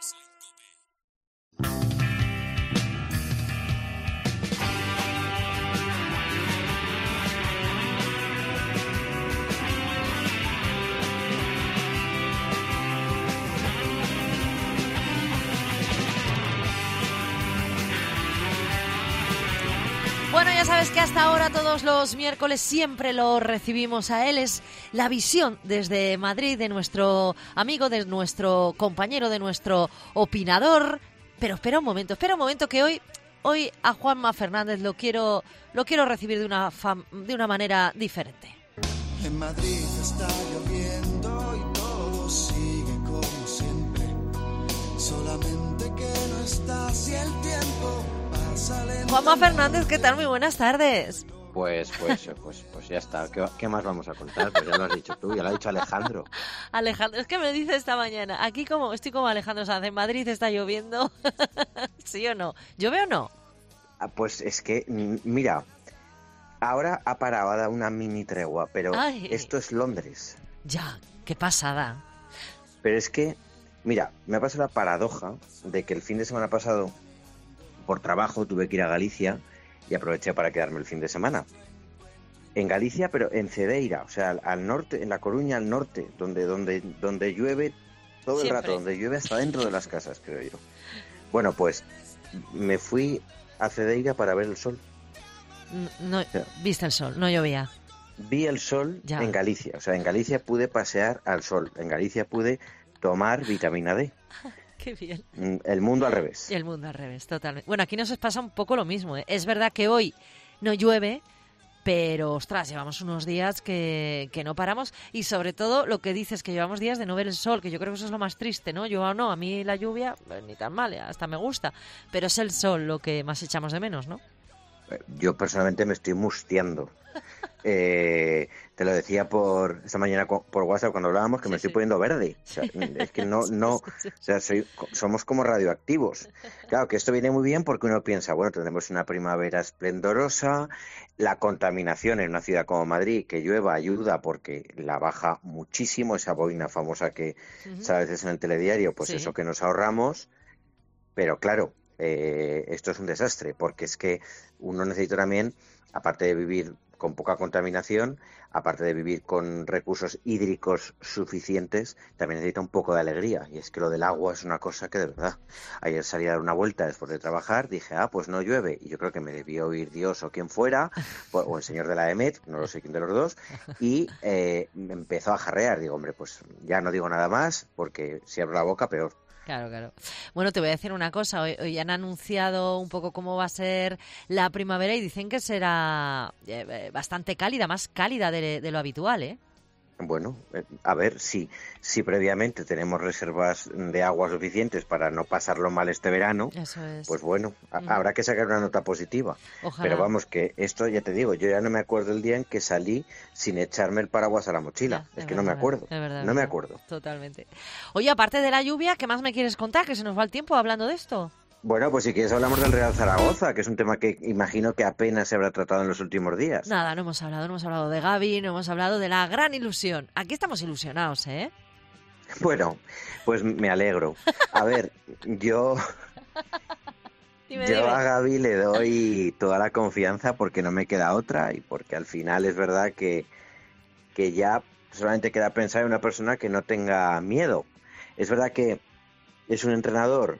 Bueno, ya sabes que hasta ahora todos los miércoles siempre lo recibimos a él. Es la visión desde Madrid de nuestro amigo, de nuestro compañero, de nuestro opinador. Pero espera un momento, espera un momento que hoy, hoy a Juanma Fernández lo quiero, lo quiero recibir de una, fam- de una manera diferente. En Madrid está lloviendo y todo sigue como siempre. Solamente que no estás y el tiempo pasa lento. Juanma Fernández, ¿qué tal? Muy buenas tardes. Pues, pues, pues, pues ya está. ¿Qué, qué más vamos a contar? Pues ya lo has dicho tú, ya lo ha dicho Alejandro. Alejandro, es que me dice esta mañana, aquí como estoy como Alejandro Sanz, en Madrid está lloviendo. ¿Sí o no? ¿Llueve o no? Ah, pues es que, mm, mira, ahora ha parado, ha dado una mini tregua, pero Ay. esto es Londres. Ya, qué pasada. Pero es que, mira, me ha pasado la paradoja de que el fin de semana pasado, por trabajo, tuve que ir a Galicia y aproveché para quedarme el fin de semana. En Galicia, pero en Cedeira, o sea, al, al norte, en La Coruña, al norte, donde, donde, donde llueve todo el Siempre. rato, donde llueve hasta dentro de las casas, creo yo. Bueno, pues me fui a Cedeira para ver el sol. No, viste el sol, no llovía. Vi el sol Ya. en Galicia, o sea, en Galicia pude pasear al sol, en Galicia pude tomar vitamina D. Qué bien. Mm, El mundo al revés. Y el mundo al revés, totalmente. Bueno, aquí nos pasa un poco lo mismo, ¿eh? Es verdad que hoy no llueve, pero, ostras, llevamos unos días que, que no paramos y sobre todo lo que dices, que llevamos días de no ver el sol, que yo creo que eso es lo más triste, ¿no? Yo no, a mí la lluvia eh, ni tan mal, hasta me gusta, pero es el sol lo que más echamos de menos, ¿no? Yo personalmente me estoy mustiando. eh, te lo decía por esta mañana por WhatsApp cuando hablábamos, que sí, me estoy sí. poniendo verde. O sea, es que no, no, o sea, soy, somos como radioactivos. Claro que esto viene muy bien porque uno piensa, bueno, tendremos una primavera esplendorosa, la contaminación en una ciudad como Madrid, que llueva, ayuda porque la baja muchísimo, esa boina famosa que uh-huh. sale a veces en el telediario, pues sí. eso que nos ahorramos, pero claro, eh, esto es un desastre, porque es que uno necesita también, aparte de vivir con poca contaminación, aparte de vivir con recursos hídricos suficientes, también necesita un poco de alegría. Y es que lo del agua es una cosa que de verdad, ayer salí a dar una vuelta después de trabajar, dije, ah, pues no llueve. Y yo creo que me debió oír Dios o quien fuera, o el señor de la E M E T, no lo sé quién de los dos, y eh, me empezó a jarrear. Digo, hombre, pues ya no digo nada más, porque si abro la boca, peor. Claro, claro. Bueno, te voy a decir una cosa. Hoy, hoy han anunciado un poco cómo va a ser la primavera y dicen que será eh, bastante cálida, más cálida de, de lo habitual, ¿eh? Bueno, a ver, si, si previamente tenemos reservas de agua suficientes para no pasarlo mal este verano, Eso es. pues bueno, Mm. habrá que sacar una nota positiva. Ojalá. Pero vamos, que esto ya te digo, yo ya no me acuerdo el día en que salí sin echarme el paraguas a la mochila. Ya, es es que verdad, no me acuerdo, es verdad, no es me verdad. acuerdo. Totalmente. Oye, aparte de la lluvia, ¿qué más me quieres contar? Que se nos va el tiempo hablando de esto. Bueno, pues si quieres hablamos del Real Zaragoza, que es un tema que imagino que apenas se habrá tratado en los últimos días. Nada, no hemos hablado, no hemos hablado de Gavi, no hemos hablado de la gran ilusión. Aquí estamos ilusionados, ¿eh? Bueno, pues me alegro. A ver, yo... Dime, Yo dime. a Gavi le doy toda la confianza porque no me queda otra y porque al final es verdad que, que ya solamente queda pensar en una persona que no tenga miedo. Es verdad que es un entrenador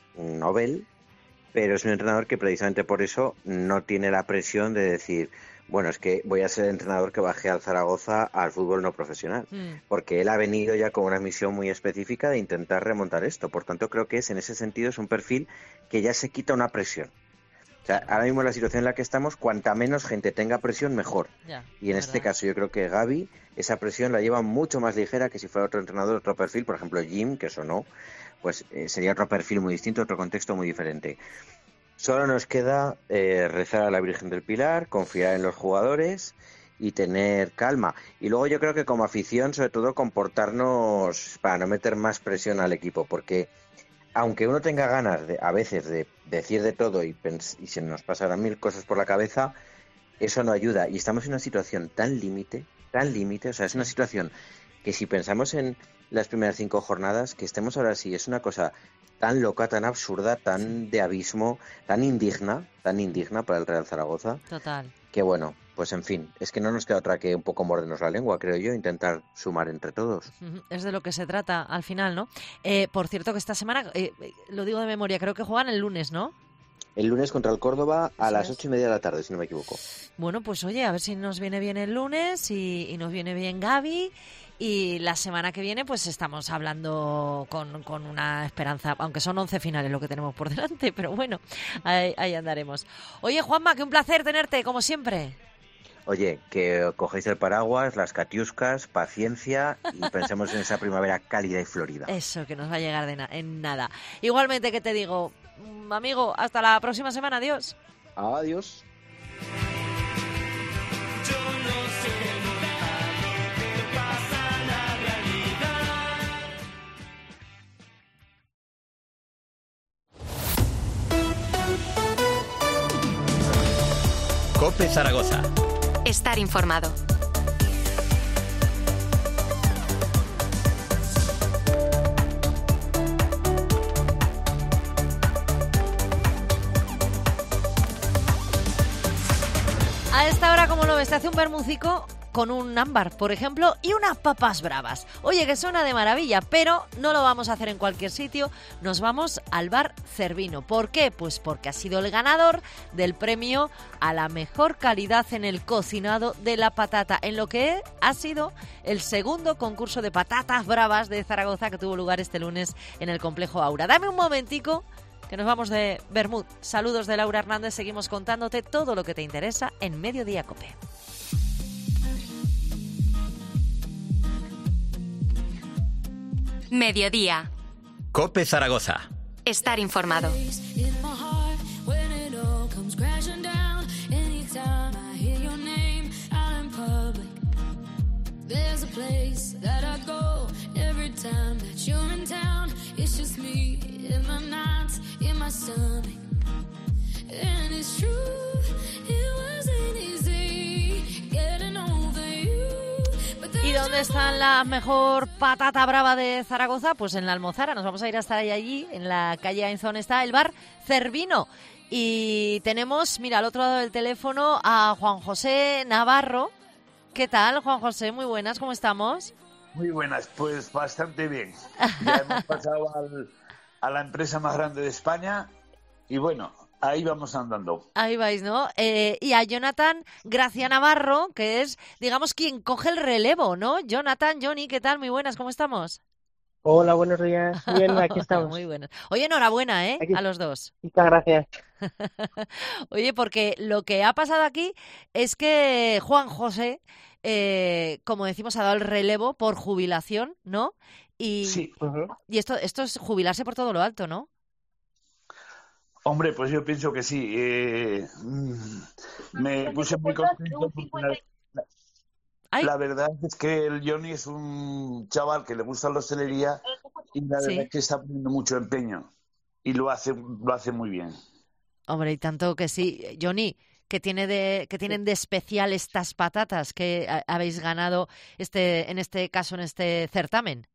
Nobel, pero es un entrenador que precisamente por eso no tiene la presión de decir, bueno, es que voy a ser el entrenador que baje al Zaragoza al fútbol no profesional, Mm. porque él ha venido ya con una misión muy específica de intentar remontar esto. Por tanto, creo que es en ese sentido es un perfil que ya se quita una presión. O sea, ahora mismo en la situación en la que estamos, cuanta menos gente tenga presión, mejor. Ya, Y en es este verdad. caso yo creo que Gavi esa presión la lleva mucho más ligera que si fuera otro entrenador, otro perfil, por ejemplo Jim, que eso no, pues eh, sería otro perfil muy distinto, otro contexto muy diferente. Solo nos queda eh, rezar a la Virgen del Pilar, confiar en los jugadores y tener calma. Y luego yo creo que como afición, sobre todo, comportarnos para no meter más presión al equipo, porque aunque uno tenga ganas de, a veces de decir de todo y, pens- y se nos pasarán mil cosas por la cabeza, eso no ayuda. Y estamos en una situación tan límite, tan límite, o sea, es una situación que si pensamos en las primeras cinco jornadas, que estemos ahora así, es una cosa tan loca, tan absurda, tan de abismo, tan indigna, tan indigna para el Real Zaragoza, Total. que bueno, pues en fin, es que no nos queda otra que un poco mordernos la lengua, creo yo, intentar sumar entre todos. Ujú, es de lo que se trata al final, ¿no? Eh, por cierto, que esta semana, eh, lo digo de memoria, creo que juegan el lunes, ¿no? El lunes contra el Córdoba a Eso las es. ocho y media de la tarde, si no me equivoco. Bueno, pues oye, a ver si nos viene bien el lunes y, y nos viene bien Gavi. Y la semana que viene pues estamos hablando con, con una esperanza, aunque son once finales lo que tenemos por delante, pero bueno, ahí, ahí andaremos. Oye, Juanma, que un placer tenerte, como siempre. Oye, que cogéis el paraguas, las catiuscas, paciencia y pensemos en esa primavera cálida y florida. Eso, que nos va a llegar de na- en nada. Igualmente, que te digo, mm, amigo, hasta la próxima semana, adiós. Adiós. COPE Zaragoza. Estar informado. A esta hora, como lo ves, te hace un bermucico con un ámbar, por ejemplo, y unas papas bravas. Oye, que suena de maravilla, pero no lo vamos a hacer en cualquier sitio. Nos vamos al bar Cervino. ¿Por qué? Pues porque ha sido el ganador del premio a la mejor calidad en el cocinado de la patata, en lo que ha sido el segundo concurso de patatas bravas de Zaragoza que tuvo lugar este lunes en el complejo Aura. Dame un momentico, que nos vamos de Bermud. Saludos de Laura Hernández, seguimos contándote todo lo que te interesa en Mediodía Cope. Mediodía. COPE Zaragoza. Estar informado. There's a place that I go every time that you're in town. It's just me in my nights, in my stomach. And it's true, it wasn't easy getting over you. ¿Y dónde está la mejor patata brava de Zaragoza? Pues en la Almozara. Nos vamos a ir hasta allí, en la calle Ainzón está el bar Cervino. Y tenemos, mira, al otro lado del teléfono a Juan José Navarro. ¿Qué tal, Juan José? Muy buenas, ¿cómo estamos? Muy buenas, pues bastante bien. Ya hemos pasado al, a la empresa más grande de España y bueno, ahí vamos andando. Ahí vais, ¿no? Eh, y a Jonathan Gracia Navarro, que es, digamos, quien coge el relevo, ¿no? Jonathan, Johnny, ¿qué tal? Muy buenas, ¿cómo estamos? Hola, buenos días. Bien, aquí estamos. Muy buenas. Oye, enhorabuena, ¿eh? Aquí. A los dos. Muchas gracias. Oye, porque lo que ha pasado aquí es que Juan José, eh, como decimos, ha dado el relevo por jubilación, ¿no? Y, sí. Uh-huh. y esto, esto es jubilarse por todo lo alto, ¿no? Hombre, pues yo pienso que sí. Eh, me puse muy contento porque la, la, la verdad es que el Johnny es un chaval que le gusta la hostelería y la verdad Sí. es que está poniendo mucho empeño y lo hace, lo hace muy bien. Hombre, y tanto que sí. Johnny, ¿qué tiene de, qué tienen de especial estas patatas que a- habéis ganado este, en este caso, en este certamen?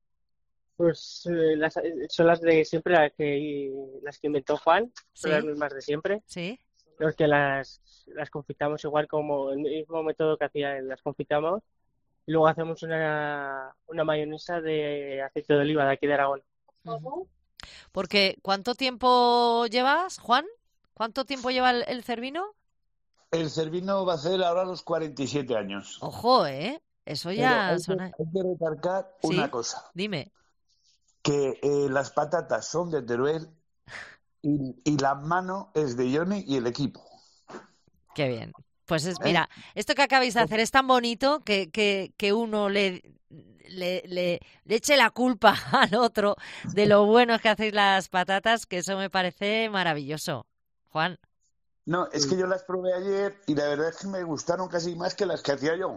Pues eh, las, son las de siempre, las que, las que inventó Juan, son Sí. las mismas de siempre. Sí. Los que las, las confitamos igual como el mismo método que hacía él, las confitamos. Y luego hacemos una, una mayonesa de aceite de oliva de aquí de Aragón. Ujú. Porque, ¿cuánto tiempo llevas, Juan? ¿Cuánto tiempo lleva el, el Cervino? El Cervino va a hacer ahora los cuarenta y siete años. Ojo, ¿eh? Eso Pero ya hay, que, suena... hay que recalcar ¿Sí? una cosa. Dime. Que eh, las patatas son de Teruel y, y la mano es de Johnny y el equipo. Qué bien. Pues es, ¿Eh? mira, esto que acabáis de hacer es tan bonito que, que, que uno le, le, le, le eche la culpa al otro de lo bueno que hacéis las patatas, que eso me parece maravilloso. Juan. No, es que yo las probé ayer y la verdad es que me gustaron casi más que las que hacía yo.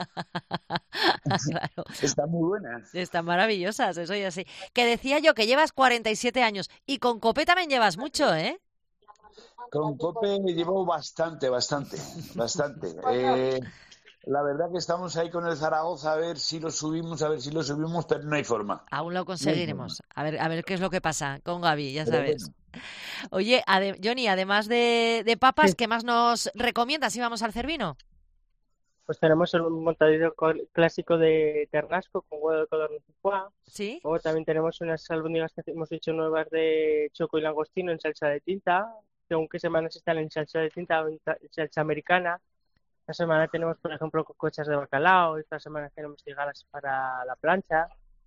Claro. Están muy buenas. Están maravillosas, eso ya sí. Que decía yo que llevas cuarenta y siete años y con Copé también llevas mucho, ¿eh? Con Cope llevo bastante, bastante, bastante. Eh, la verdad que estamos ahí con el Zaragoza a ver si lo subimos, a ver si lo subimos, pero no hay forma. Aún lo conseguiremos. A ver, a ver qué es lo que pasa con Gaby, ya Pero sabes. bueno. Oye, ade- Johnny, además de, de papas, ¿qué más nos recomiendas si vamos al Cervino? Pues tenemos un montadillo col- clásico de ternasco con huevo de codorniz y foie. Sí. Luego también tenemos unas albóndigas que hemos hecho nuevas de choco y langostino en salsa de tinta. Según qué semanas están en salsa de tinta o en ta- salsa americana. Esta semana tenemos, por ejemplo, cocochas de bacalao. Esta semana tenemos cigalas para la plancha.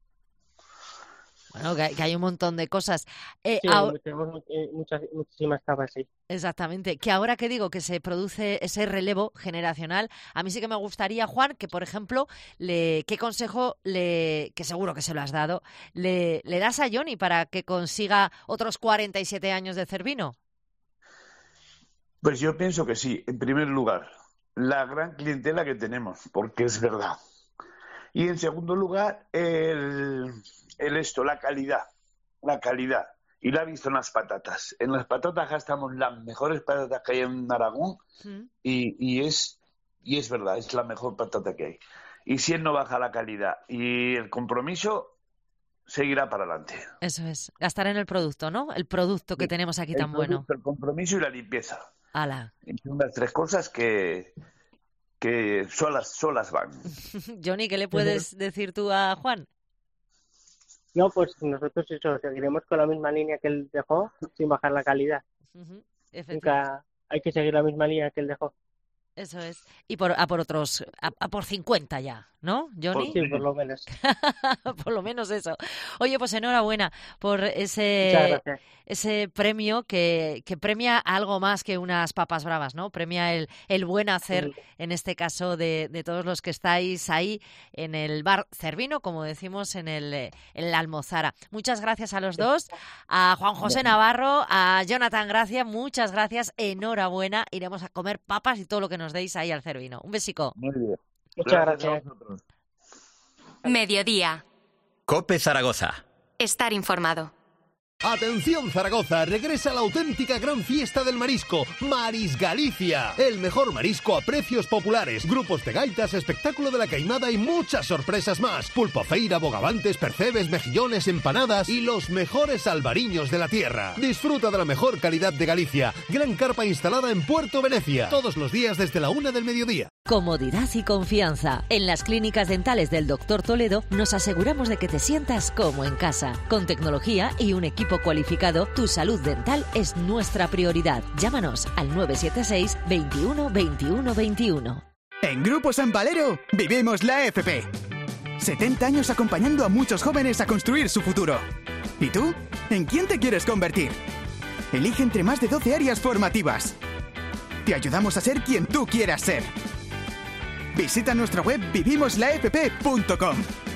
Bueno, que, hay- que hay un montón de cosas. Eh, Sí, ahora- tenemos mu- eh, muchas, muchísimas tapas, sí. Exactamente. Que ahora que digo que se produce ese relevo generacional, a mí sí que me gustaría, Juan, que por ejemplo, le, ¿qué consejo le, que seguro que se lo has dado, le, le das a Johnny para que consiga otros cuarenta y siete años de Cervino? Pues yo pienso que sí. En primer lugar, la gran clientela que tenemos, porque es verdad. Y en segundo lugar, el, el esto, la calidad. La calidad. Y la he visto en las patatas. En las patatas gastamos las mejores patatas que hay en Aragón y, y es y es verdad, es la mejor patata que hay. Y si él no baja la calidad y el compromiso, seguirá para adelante. Eso es, gastar en el producto, ¿no? El producto que tenemos aquí El tan bueno. producto, el compromiso y la limpieza. Ala. Y son las tres cosas que, que solas, solas van. Johnny, ¿qué le puedes decir tú a Juan? No, pues nosotros eso, seguiremos con la misma línea que él dejó, sin bajar la calidad. Ujú, efectivamente. Nunca hay que seguir la misma línea que él dejó. Eso es. Y por, a por otros, a, a por cincuenta ya, ¿no, Johnny? Sí, por lo menos. Por lo menos eso. Oye, pues enhorabuena por Muchas ese, gracias. ese premio que, que premia algo más que unas papas bravas, ¿no? Premia el, el buen hacer, Sí. en este caso, de, de todos los que estáis ahí en el bar Cervino, como decimos, en, el, eh, en la Almozara. Muchas gracias a los dos, a Juan José Navarro, a Jonathan Gracia, muchas gracias, enhorabuena. Iremos a comer papas y todo lo que nos deis ahí al Cervino. Un besico. Muy bien. Muchas Gracias a gracias. vosotros. Mediodía. COPE Zaragoza. Estar informado. Atención Zaragoza, regresa la auténtica gran fiesta del marisco, Maris Galicia. El mejor marisco a precios populares, grupos de gaitas, espectáculo de la caimada y muchas sorpresas más. Pulpo feira, bogavantes, percebes, mejillones, empanadas y los mejores albariños de la tierra. Disfruta de la mejor calidad de Galicia. Gran carpa instalada en Puerto Venecia, todos los días desde la una del mediodía. Comodidad y confianza. En las clínicas dentales del doctor Toledo nos aseguramos de que te sientas como en casa. Con tecnología y un equipo cualificado, tu salud dental es nuestra prioridad. Llámanos al nueve siete seis, veintiuno, veintiuno, veintiuno. En Grupo San Valero vivimos la F P. setenta años acompañando a muchos jóvenes a construir su futuro. ¿Y tú? ¿En quién te quieres convertir? Elige entre más de doce áreas formativas. Te ayudamos a ser quien tú quieras ser. Visita nuestra web vivimos la f p punto com.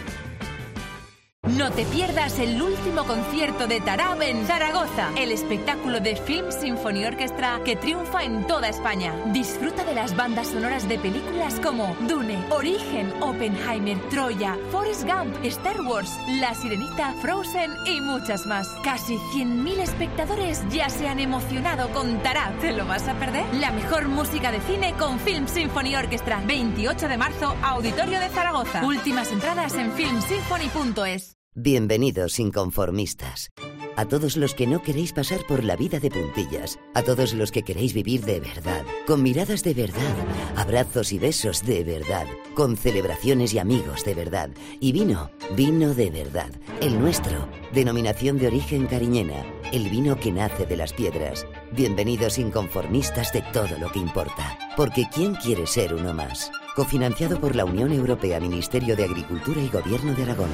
No te pierdas el último concierto de Tarab en Zaragoza, el espectáculo de Film Symphony Orchestra que triunfa en toda España. Disfruta de las bandas sonoras de películas como Dune, Origen, Oppenheimer, Troya, Forrest Gump, Star Wars, La Sirenita, Frozen y muchas más. Casi cien mil espectadores ya se han emocionado con Tarab. ¿Te lo vas a perder? La mejor música de cine con Film Symphony Orchestra. veintiocho de marzo, Auditorio de Zaragoza. Últimas entradas en film symphony punto es. Bienvenidos inconformistas. A todos los que no queréis pasar por la vida de puntillas, a todos los que queréis vivir de verdad, con miradas de verdad, abrazos y besos de verdad, con celebraciones y amigos de verdad, y vino, vino de verdad, el nuestro, denominación de origen cariñena, el vino que nace de las piedras. Bienvenidos inconformistas de todo lo que importa, porque ¿quién quiere ser uno más? Cofinanciado por la Unión Europea, Ministerio de Agricultura y Gobierno de Aragón.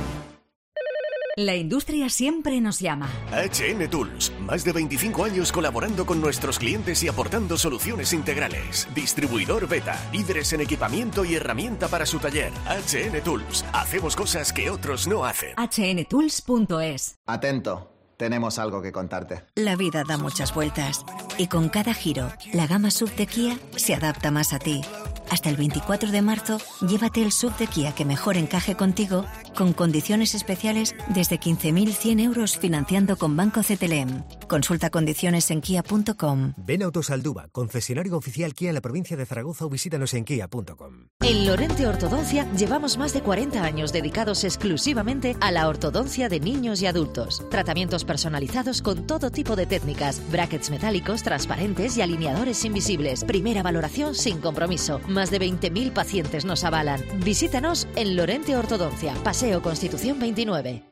La industria siempre nos llama. H N Tools, más de veinticinco años colaborando con nuestros clientes y aportando soluciones integrales. Distribuidor Beta, líderes en equipamiento y herramienta para su taller. H N Tools, hacemos cosas que otros no hacen. H N tools punto es. Atento, tenemos algo que contarte. La vida da muchas vueltas y con cada giro, la gama S U V de Kia se adapta más a ti. Hasta el veinticuatro de marzo, llévate el S U V de Kia que mejor encaje contigo, con condiciones especiales desde quince mil cien euros financiando con Banco C T L M. Consulta condiciones en kia punto com. Ven a Autosalduba, concesionario oficial Kia en la provincia de Zaragoza, o visítanos en kia punto com. En Lorente Ortodoncia llevamos más de cuarenta años dedicados exclusivamente a la ortodoncia de niños y adultos. Tratamientos personalizados con todo tipo de técnicas, brackets metálicos, transparentes y alineadores invisibles. Primera valoración sin compromiso. Más de veinte mil pacientes nos avalan. Visítanos en Lorente Ortodoncia, Paseo Constitución veintinueve.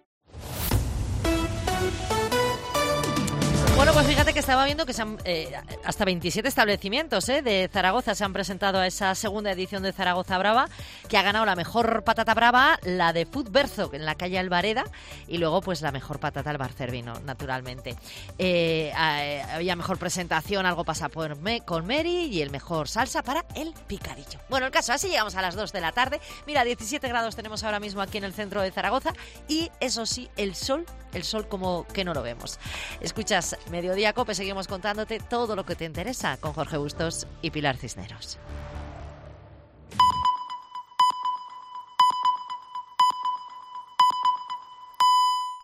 Bueno, pues fíjate que estaba viendo que se han, eh, hasta veintisiete establecimientos eh, de Zaragoza se han presentado a esa segunda edición de Zaragoza Brava, que ha ganado la mejor patata brava, la de Food Berzo, en la calle Alvareda, y luego pues la mejor patata al bar Cervino, naturalmente. Eh, eh, había mejor presentación, algo pasa por me, con Mary, y el mejor salsa para el picadillo. Bueno, el caso, así llegamos a las dos de la tarde. Mira, diecisiete grados tenemos ahora mismo aquí en el centro de Zaragoza, y eso sí, el sol, el sol como que no lo vemos. Escuchas Mediodía Cope, seguimos contándote todo lo que te interesa con Jorge Bustos y Pilar Cisneros.